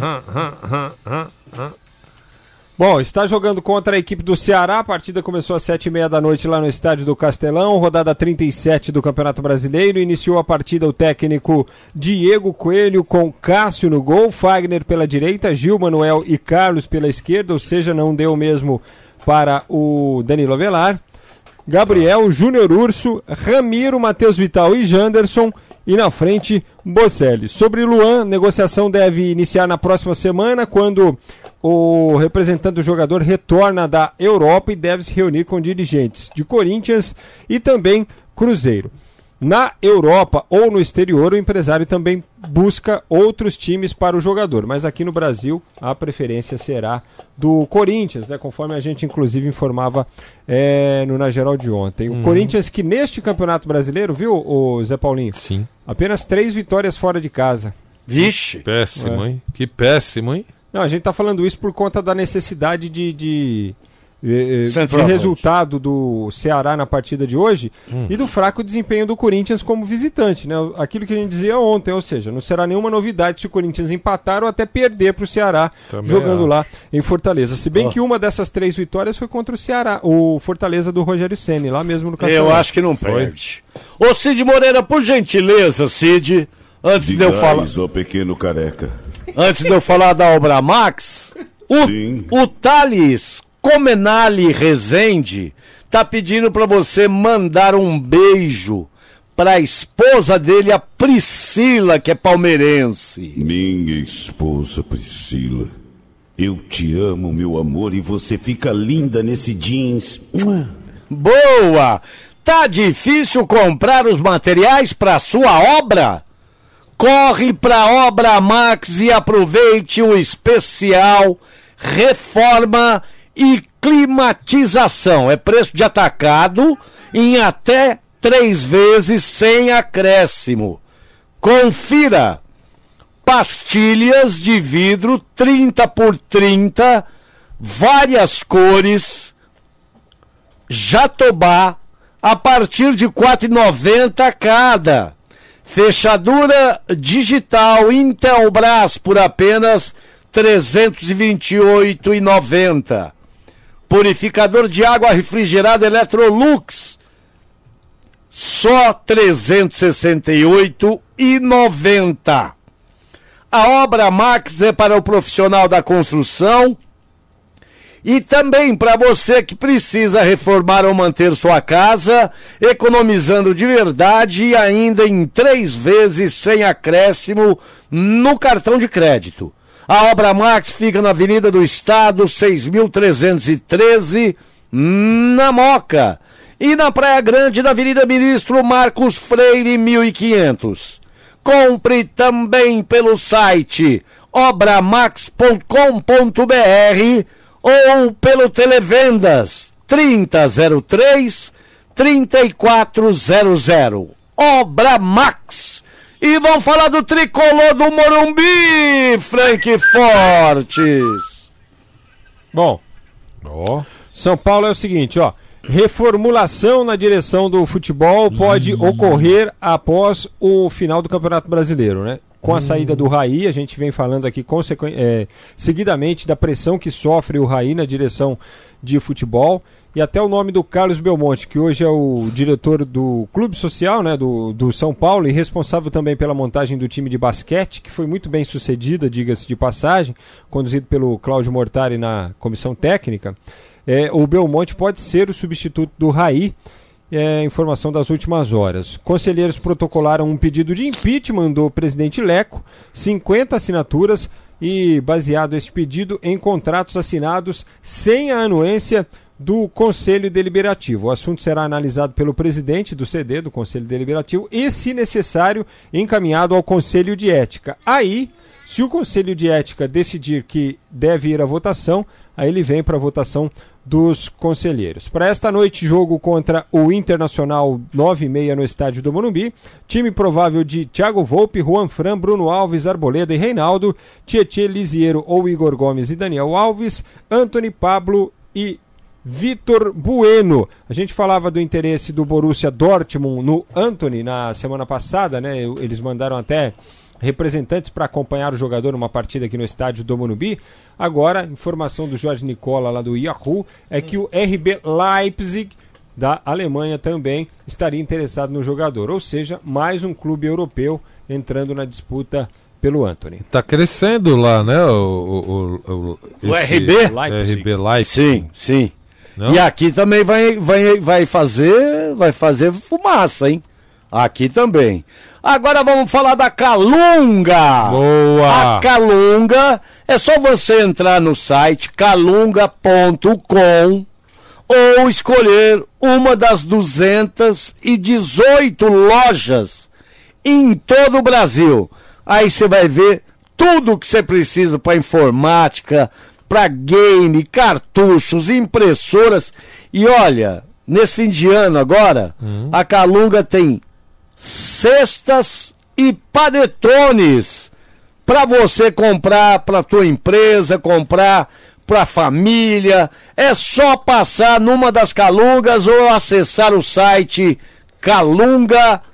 Bom, está jogando contra a equipe do Ceará, a partida começou às 7h30 da noite lá no estádio do Castelão, rodada 37 do Campeonato Brasileiro, iniciou a partida o técnico Diego Coelho com Cássio no gol, Fagner pela direita, Gil, Manuel e Carlos pela esquerda, ou seja, não deu mesmo para o Danilo Avelar, Gabriel, Júnior Urso, Ramiro, Matheus Vital e Janderson, e na frente, Bocelli. Sobre Luan, negociação deve iniciar na próxima semana, quando o representante do jogador retorna da Europa e deve se reunir com dirigentes de Corinthians e também Cruzeiro. Na Europa ou no exterior, o empresário também busca outros times para o jogador, mas aqui no Brasil a preferência será do Corinthians, né, conforme a gente inclusive informava no Na Geral de ontem. O Corinthians que neste Campeonato Brasileiro, viu, o Zé Paulinho? Sim. Apenas 3 vitórias fora de casa. Vixe! Péssimo, hein? Que péssimo, hein? Não, a gente tá falando isso por conta da necessidade de de resultado do Ceará na partida de hoje e do fraco desempenho do Corinthians como visitante, né? Aquilo que a gente dizia ontem, ou seja, não será nenhuma novidade se o Corinthians empatar ou até perder para o Ceará jogando lá em Fortaleza. Se bem que uma dessas 3 vitórias foi contra o Ceará, o Fortaleza do Rogério Ceni, lá mesmo no Castelão. Eu acho que não perde. Ô Cid Moreira, por gentileza, Cid, antes de eu falar... Ô pequeno careca. Antes de eu falar da Obra Max, o Thales Comenali Rezende tá pedindo pra você mandar um beijo pra esposa dele, a Priscila, que é palmeirense. Minha esposa Priscila, eu te amo, meu amor, e você fica linda nesse jeans. Boa! Tá difícil comprar os materiais pra sua obra? Corre pra Obra Max e aproveite o especial Reforma e Climatização. É preço de atacado em até 3 vezes sem acréscimo. Confira: pastilhas de vidro 30x30, várias cores, Jatobá, a partir de R$ 4,90 cada. Fechadura digital Intelbras por apenas R$ 328,90. Purificador de água refrigerada Electrolux, só R$ 368,90. A Obra Max é para o profissional da construção e também para você que precisa reformar ou manter sua casa, economizando de verdade e ainda em 3 vezes sem acréscimo no cartão de crédito. A Obra Max fica na Avenida do Estado, 6.313, na Moca. E na Praia Grande, na Avenida Ministro Marcos Freire, 1500. Compre também pelo site obramax.com.br ou pelo Televendas 3003-3400. Obra Max. E vamos falar do tricolor do Morumbi, Frank Fortes. Bom, São Paulo é o seguinte, ó. Reformulação na direção do futebol pode ocorrer após o final do Campeonato Brasileiro, né? Com a saída do Raí, a gente vem falando aqui seguidamente da pressão que sofre o Raí na direção de futebol. E até o nome do Carlos Belmonte, que hoje é o diretor do Clube Social, né, do São Paulo, e responsável também pela montagem do time de basquete, que foi muito bem sucedida, diga-se de passagem, conduzido pelo Cláudio Mortari na comissão técnica. O Belmonte pode ser o substituto do Raí, informação das últimas horas. Conselheiros protocolaram um pedido de impeachment do presidente Leco, 50 assinaturas, e baseado este pedido em contratos assinados sem a anuência do Conselho Deliberativo. O assunto será analisado pelo presidente do CD, do Conselho Deliberativo, e, se necessário, encaminhado ao Conselho de Ética. Aí, se o Conselho de Ética decidir que deve ir à votação, aí ele vem para a votação dos conselheiros. Para esta noite, jogo contra o Internacional, 9h30 no estádio do Morumbi. Time provável de Thiago Volpe, Juan Fran, Bruno Alves, Arboleda e Reinaldo, Tietê, Lisiero ou Igor Gomes e Daniel Alves, Antony, Pablo e Vitor Bueno. A gente falava do interesse do Borussia Dortmund no Antony na semana passada, né? Eles mandaram até representantes para acompanhar o jogador numa partida aqui no estádio do Morumbi. Agora, informação do Jorge Nicola lá do Yahoo é que o RB Leipzig da Alemanha também estaria interessado no jogador, ou seja, mais um clube europeu entrando na disputa pelo Antony. Tá crescendo lá, né? O RB? RB Leipzig. Sim, sim. Não? E aqui também vai fazer fumaça, hein? Aqui também. Agora vamos falar da Calunga. Boa! A Calunga, é só você entrar no site calunga.com ou escolher uma das 218 lojas em todo o Brasil. Aí você vai ver tudo o que você precisa para informática, para game, cartuchos, impressoras. E olha, nesse fim de ano agora, a Calunga tem cestas e panetones para você comprar para tua empresa, comprar pra família. É só passar numa das Calungas ou acessar o site calunga.com.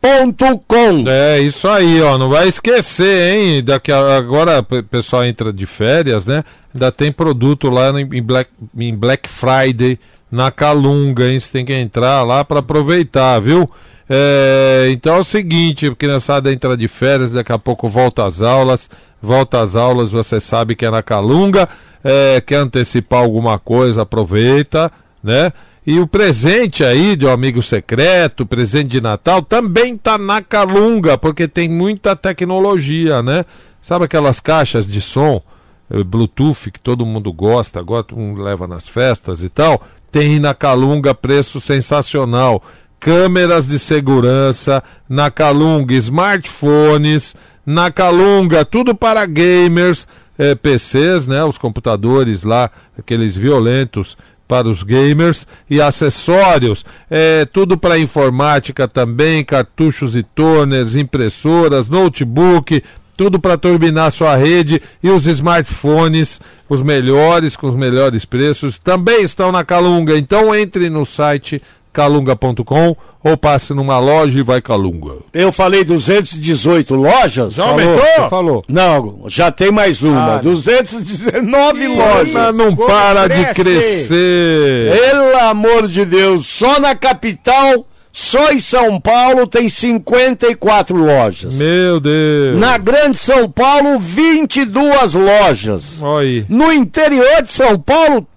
É, isso aí, ó, não vai esquecer, hein, agora o pessoal entra de férias, né, ainda tem produto lá em Black Friday na Calunga, hein, você tem que entrar lá para aproveitar, viu? Então é o seguinte, a criançada entra de férias, daqui a pouco volta às aulas, você sabe que é na Calunga, quer antecipar alguma coisa, aproveita, né? E o presente aí de um amigo secreto, presente de Natal, também tá na Calunga, porque tem muita tecnologia, né? Sabe aquelas caixas de som, Bluetooth, que todo mundo gosta, agora todo mundo leva nas festas e tal? Tem na Calunga, preço sensacional. Câmeras de segurança, na Calunga, smartphones, na Calunga, tudo para gamers, PCs, né? Os computadores lá, aqueles violentos, para os gamers e acessórios, tudo para informática também, cartuchos e toners, impressoras, notebook, tudo para turbinar sua rede, e os smartphones, os melhores, com os melhores preços, também estão na Calunga. Então entre no site calunga.com ou passe numa loja e vai Calunga. Eu falei 218 lojas? Já aumentou? Falou. Não, já tem mais uma. 219 lojas. Mas não para de crescer. Pelo amor de Deus, só na capital, só em São Paulo tem 54 lojas. Meu Deus. Na Grande São Paulo, 22 lojas. Oi. No interior de São Paulo,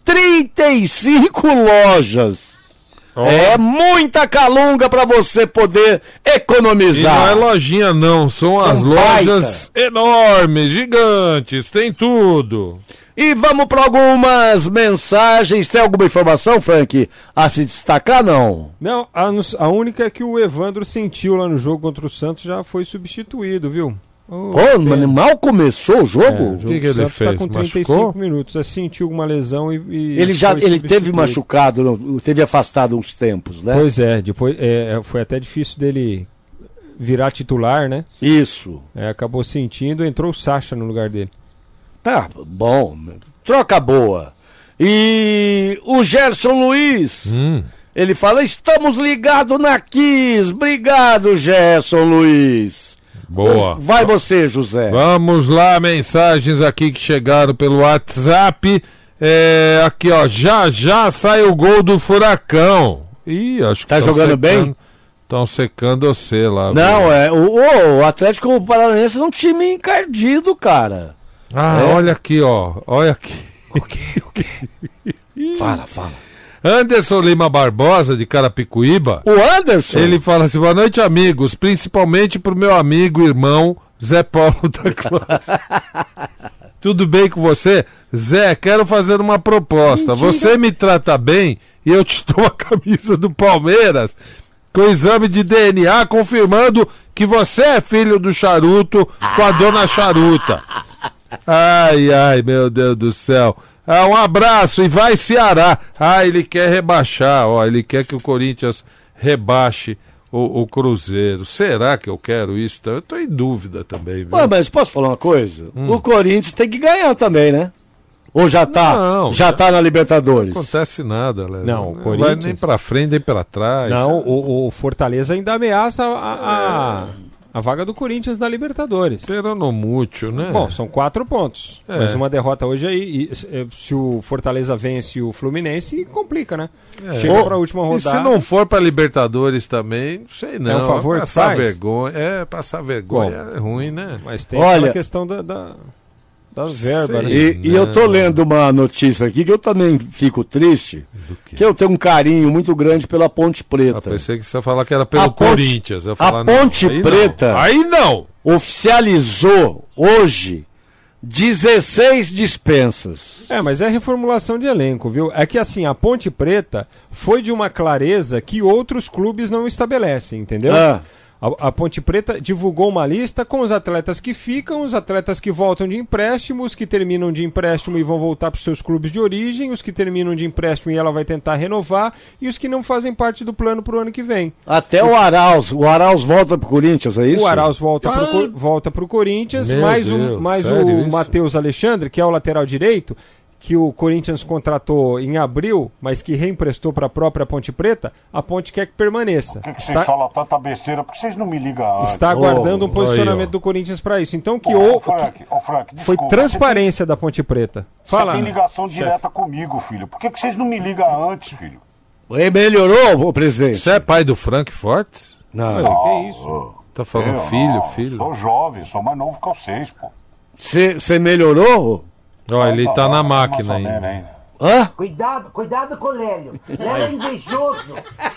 35 lojas. É muita Calunga para você poder economizar. E não é lojinha não, são as lojas enormes, gigantes, tem tudo. E vamos para algumas mensagens. Tem alguma informação, Frank, a se destacar, não? Não, a única é que o Evandro sentiu lá no jogo contra o Santos, já foi substituído, viu? Mas mal começou o jogo? O que ele fez? Tá com 35 Machucou? minutos, sentiu alguma lesão e ele teve machucado, teve afastado uns tempos, né? Pois é, depois foi até difícil dele virar titular, né? Isso. Acabou sentindo, entrou o Sacha no lugar dele. Tá bom, troca boa. E o Gerson Luiz, ele fala, estamos ligados na Kiss. Obrigado, Gerson Luiz. Boa. Vai você, José. Vamos lá, mensagens aqui que chegaram pelo WhatsApp. Aqui, ó, já sai o gol do Furacão. Ih, acho que tá jogando bem? Estão secando você lá. Não, o Atlético Paranaense é um time encardido, cara. Olha aqui, ó. Olha aqui. O quê? Fala. Anderson Lima Barbosa, de Carapicuíba. O Anderson? Ele fala assim, boa noite, amigos, principalmente pro meu amigo, irmão, Zé Paulo da Clã. Tudo bem com você? Zé, quero fazer uma proposta. Mentira. Você me trata bem e eu te dou a camisa do Palmeiras com exame de DNA confirmando que você é filho do Charuto com a dona Charuta. Ai, meu Deus do céu. Um abraço e vai Ceará. Ele quer rebaixar, ele quer que o Corinthians rebaixe o Cruzeiro. Será que eu quero isso? Eu tô em dúvida também, viu? Mas posso falar uma coisa? O Corinthians tem que ganhar também, né? Ou já tá na Libertadores? Não acontece nada, Léo. Não, o Corinthians... vai nem pra frente, nem pra trás. Não, o Fortaleza ainda ameaça a vaga do Corinthians na Libertadores. Peronomútil, né? Bom, são 4 pontos. Mas uma derrota hoje aí, se o Fortaleza vence o Fluminense, complica, né? Chega pra última rodada. E se não for pra Libertadores também, não sei não. É um favor passar vergonha. Passar vergonha é ruim, né? Mas tem aquela questão das verbas, né? E eu tô lendo uma notícia aqui que eu também fico triste, que eu tenho um carinho muito grande pela Ponte Preta. Pensei que você ia falar que era pelo Corinthians. A Ponte Preta aí não oficializou hoje 16 dispensas. Mas é reformulação de elenco, viu? É que assim, a Ponte Preta foi de uma clareza que outros clubes não estabelecem, entendeu? A Ponte Preta divulgou uma lista com os atletas que ficam, os atletas que voltam de empréstimo, os que terminam de empréstimo e vão voltar para os seus clubes de origem, os que terminam de empréstimo e ela vai tentar renovar, e os que não fazem parte do plano para o ano que vem. Até o Arauz volta para o Corinthians, é isso? O Arauz volta para o Corinthians, mais o Matheus Alexandre, que é o lateral direito, que o Corinthians contratou em abril, mas que reemprestou para a própria Ponte Preta, a Ponte quer que permaneça. Por que vocês falam tanta besteira? Por que vocês não me ligam antes? Está aguardando um posicionamento do Corinthians para isso. Então Frank, foi transparência da Ponte Preta. Fala. Você tem ligação direta comigo, filho. Por que vocês não me ligam antes, filho? Ele melhorou, presidente. Você é pai do Frank Fortes? Não. Que isso? Tá falando filho. Sou jovem, sou mais novo que vocês, pô. Você melhorou? Ó, ele tá na máquina ainda. Hã? Cuidado com o Lélio. Lélio é invejoso.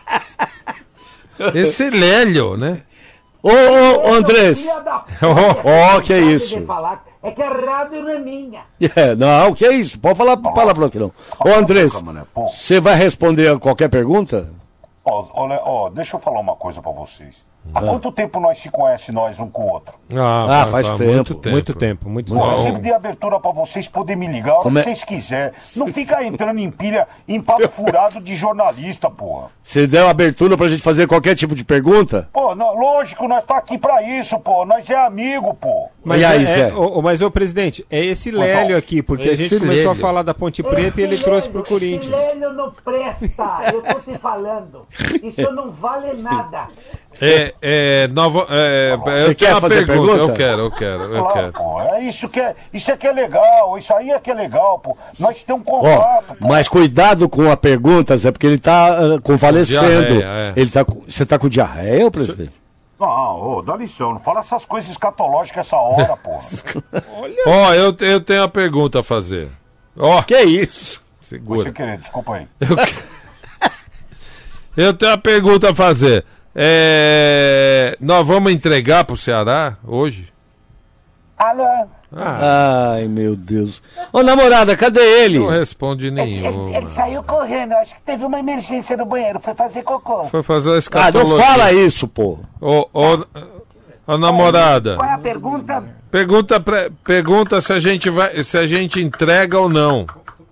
Esse Lélio, né? Ô, Andrés. Que é isso? É que a rádio não é minha. Não, que é isso? Pode falar palavrão aqui não. Ô, Andrés, você vai responder a qualquer pergunta? Deixa eu falar uma coisa pra vocês. Há quanto tempo nós se conhecemos, nós um com o outro? Faz tempo. Muito tempo. Eu sempre dei abertura pra vocês poderem me ligar a hora que vocês quiserem. Não fica entrando em pilha, em papo furado de jornalista, porra. Você deu abertura pra gente fazer qualquer tipo de pergunta? Pô, lógico, nós tá aqui pra isso, pô. Nós é amigo, pô. Mas, presidente, é esse Lélio aqui, porque a gente começou a falar da Ponte Preta e ele trouxe pro Corinthians. Esse Lélio não presta, eu tô te falando. Isso não vale nada. Você quer fazer pergunta? Eu quero. Pô, isso é que é legal, isso aí é que é legal, pô. Nós temos um contato. Mas cuidado com a pergunta, Zé, porque ele tá convalescendo. Você tá com diarreia, presidente? Não, dá lição, não fala essas coisas escatológicas essa hora, pô. Eu tenho uma pergunta a fazer. Que isso? Segura. Você querer, desculpa aí. Eu tenho uma pergunta a fazer. Nós vamos entregar pro Ceará hoje? Alô? Ai, meu Deus. Ô, namorada, cadê ele? Não responde nenhum. Ele saiu correndo, acho que teve uma emergência no banheiro, foi fazer cocô. Foi fazer a escatologia. Não fala isso, pô. Ô, namorada. Qual é a pergunta? Pergunta se a gente entrega ou não.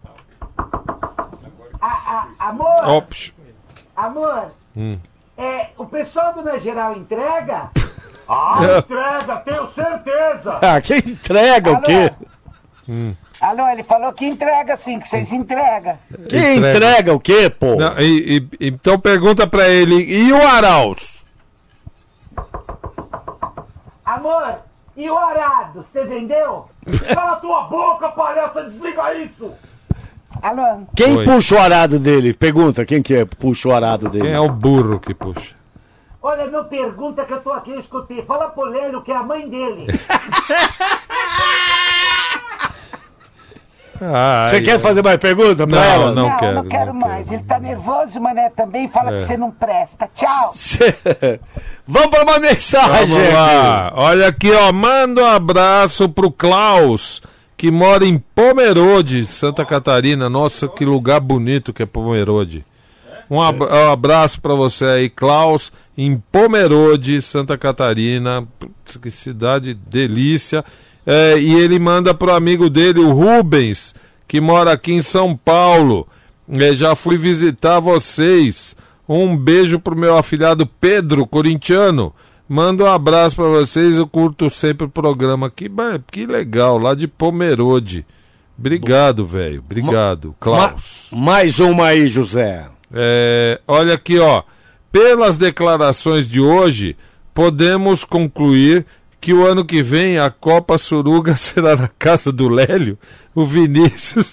Amor. Amor. O pessoal do Na Geral entrega? Entrega, tenho certeza. Que entrega o quê? Alô, ele falou que entrega sim, que vocês entregam. Que entrega o quê, pô? Não, então pergunta pra ele, e o Arauz? Amor, e o arado, você vendeu? Cala a tua boca, palhaça, desliga isso. Alô? Quem puxa o arado dele? Pergunta, quem que puxa o arado dele? Quem é o burro que puxa? Olha, não pergunta que eu tô aqui, eu escutei. Fala pro Lélio que é a mãe dele. Você quer fazer mais pergunta pra ela? Não quero mais. Ele tá nervoso, mané, também. Fala que você não presta. Tchau. Vamos pra uma mensagem. Vamos lá. Olha aqui, manda um abraço pro Klaus, que mora em Pomerode, Santa Catarina. Nossa, que lugar bonito que é Pomerode. Um abraço pra você aí, Klaus, em Pomerode, Santa Catarina. Que cidade delícia. E ele manda pro amigo dele, o Rubens, que mora aqui em São Paulo. Já fui visitar vocês. Um beijo pro meu afilhado Pedro, corintiano. Manda um abraço pra vocês, eu curto sempre o programa. Que legal, lá de Pomerode. Obrigado, velho. Obrigado, Klaus. Mais uma aí, José. Olha aqui, pelas declarações de hoje, podemos concluir que o ano que vem a Copa Suruga será na casa do Lélio, o Vinícius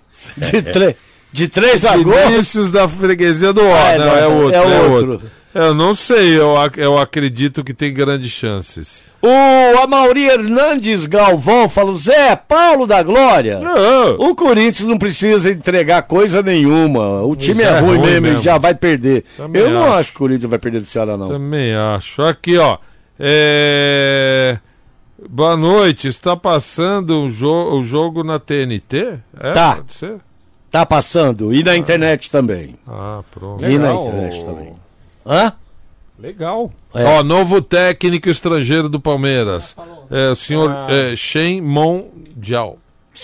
de Três Lagoas. Vinícius da freguesia do é outro. Eu não sei, eu acredito que tem grandes chances. O Amaury Hernandes Galvão falou, Zé Paulo da Glória, o Corinthians não precisa entregar coisa nenhuma, o time é ruim mesmo, ele já vai perder. Também eu não acho que o Corinthians vai perder do Ceará, não. Também acho. Aqui, boa noite, está passando o jogo na TNT? Tá. Pode ser? Tá passando, e na internet também. Pronto. E na internet também. Hã? Legal. Novo técnico estrangeiro do Palmeiras. O senhor Shen Mondial.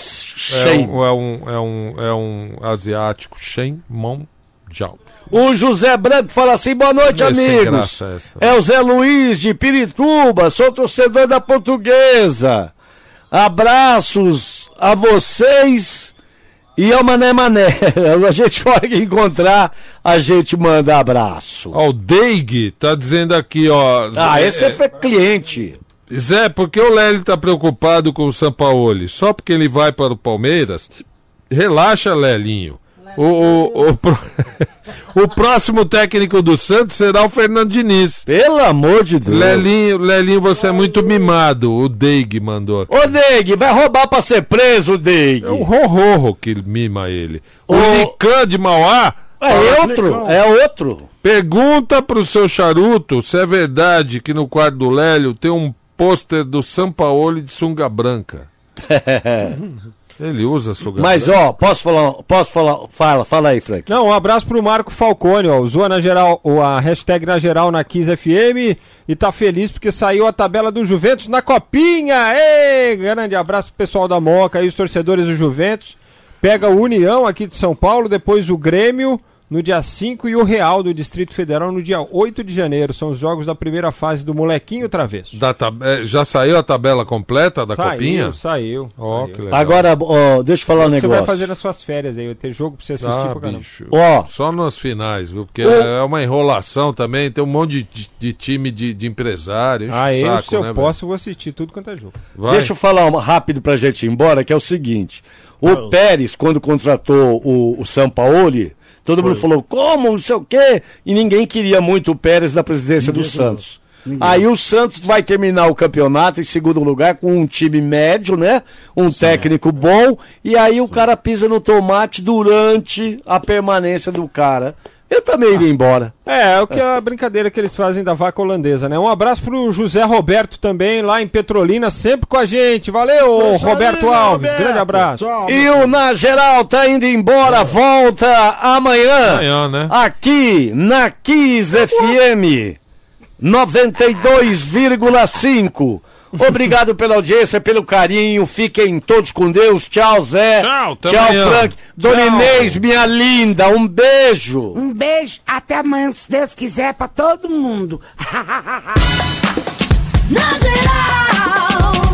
É um asiático. Shen Mondial. O José Branco fala assim, boa noite, amigos. É o Zé Luiz de Pirituba, sou torcedor da Portuguesa. Abraços a vocês E é o Mané. A gente, hora que encontrar, a gente manda abraço. Ó, o Deig tá dizendo aqui, ó. Esse é cliente. Zé, por que o Lélio tá preocupado com o Sampaoli? Só porque ele vai para o Palmeiras? Relaxa, Lelinho. O próximo técnico do Santos será o Fernando Diniz. Pelo amor de Deus. Lelinho, você é muito mimado. O Deig mandou aqui. Ô, Deig, vai roubar pra ser preso, Deig. É o Rorro que mima ele. O Lican de Mauá. É outro. Pergunta pro seu charuto se é verdade que no quarto do Lélio tem um pôster do Sampaoli de sunga branca. Ele usa sunga Mas, branca. ó, posso falar? Fala aí, Frank. Não, um abraço pro Marco Falcone, ó. Usou na geral, a hashtag na geral na Kiss FM e tá feliz porque saiu a tabela do Juventus na Copinha. Ei, grande abraço pro pessoal da Moca aí, os torcedores do Juventus. Pega o União aqui de São Paulo, depois o Grêmio no dia 5 e o Real do Distrito Federal no dia 8 de janeiro. São os jogos da primeira fase do Molequinho Travesso. Já saiu a tabela completa da Copinha? Saiu. Ó, que legal. Agora, deixa eu falar um negócio. Você vai fazer nas suas férias aí, vai ter jogo pra você assistir pra caramba. Bicho. Só nas finais, viu? Porque é uma enrolação também, tem um monte de time de empresário. Se eu posso, eu vou assistir tudo quanto é jogo. Vai. Deixa eu falar rápido pra gente ir embora, que é o seguinte. O Pérez, quando contratou o Sampaoli, todo mundo falou, como, não sei o quê, e ninguém queria muito o Pérez na presidência do Santos. Aí o Santos vai terminar o campeonato em segundo lugar com um time médio, né? Um técnico bom, e aí o cara pisa no tomate durante a permanência do cara. Eu também iria embora. É o que a brincadeira que eles fazem da vaca holandesa, né? Um abraço pro José Roberto também, lá em Petrolina, sempre com a gente. Valeu, Roberto Alves. Grande abraço. Tchau, e o Na Geral tá indo embora, volta amanhã, né? Aqui na Kiss FM 92,5. Obrigado pela audiência, pelo carinho. Fiquem todos com Deus. Tchau, Zé. Tchau, Frank. Dona Inês, minha linda, um beijo. Um beijo. Até amanhã, se Deus quiser, pra todo mundo. Na Geral.